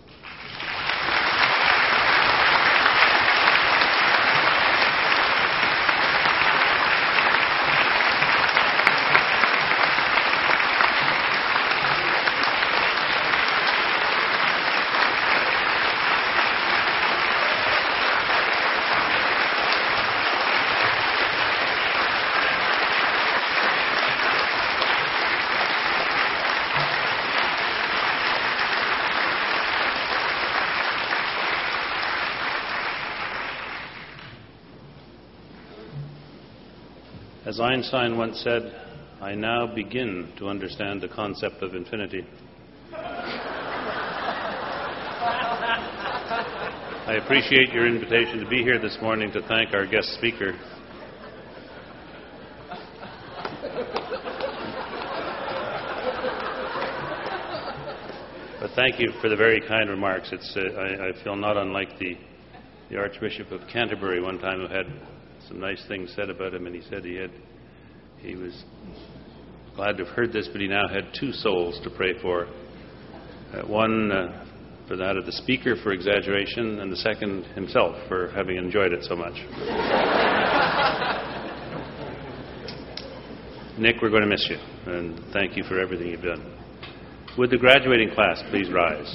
As Einstein once said, I now begin to understand the concept of infinity. I appreciate your invitation to be here this morning to thank our guest speaker. But thank you for the very kind remarks. It's, uh, I, I feel not unlike the, the Archbishop of Canterbury one time, who had some nice things said about him, and he said he had he was glad to have heard this, but he now had two souls to pray for. Uh, one uh, for that of the speaker for exaggeration, and the second himself for having enjoyed it so much. Nick, we're going to miss you, and thank you for everything you've done. Would the graduating class please rise?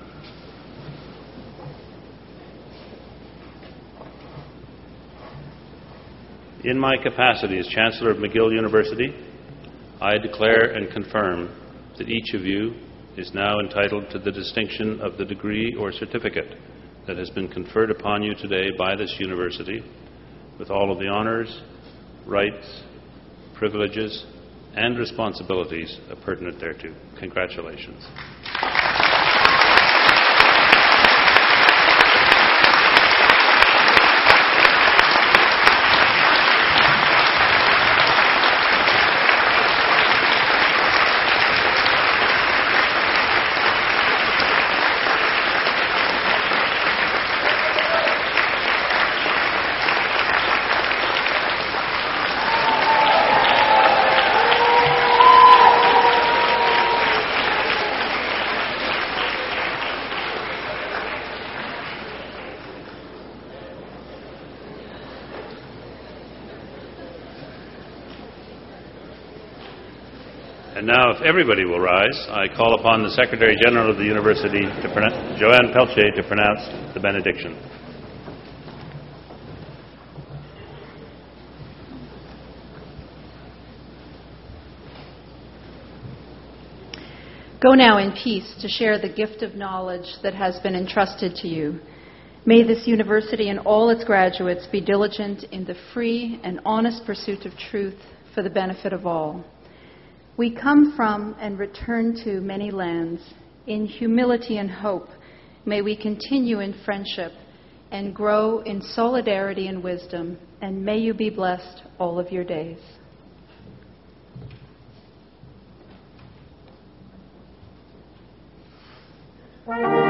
In my capacity as Chancellor of McGill University, I declare and confirm that each of you is now entitled to the distinction of the degree or certificate that has been conferred upon you today by this university, with all of the honors, rights, privileges, and responsibilities pertinent thereto. Congratulations. And now, if everybody will rise, I call upon the Secretary General of the University, to pronounce, Joanne Pelche, to pronounce the benediction. Go now in peace to share the gift of knowledge that has been entrusted to you. May this university and all its graduates be diligent in the free and honest pursuit of truth for the benefit of all. We come from and return to many lands. In humility and hope, may we continue in friendship and grow in solidarity and wisdom, and may you be blessed all of your days. Thank you.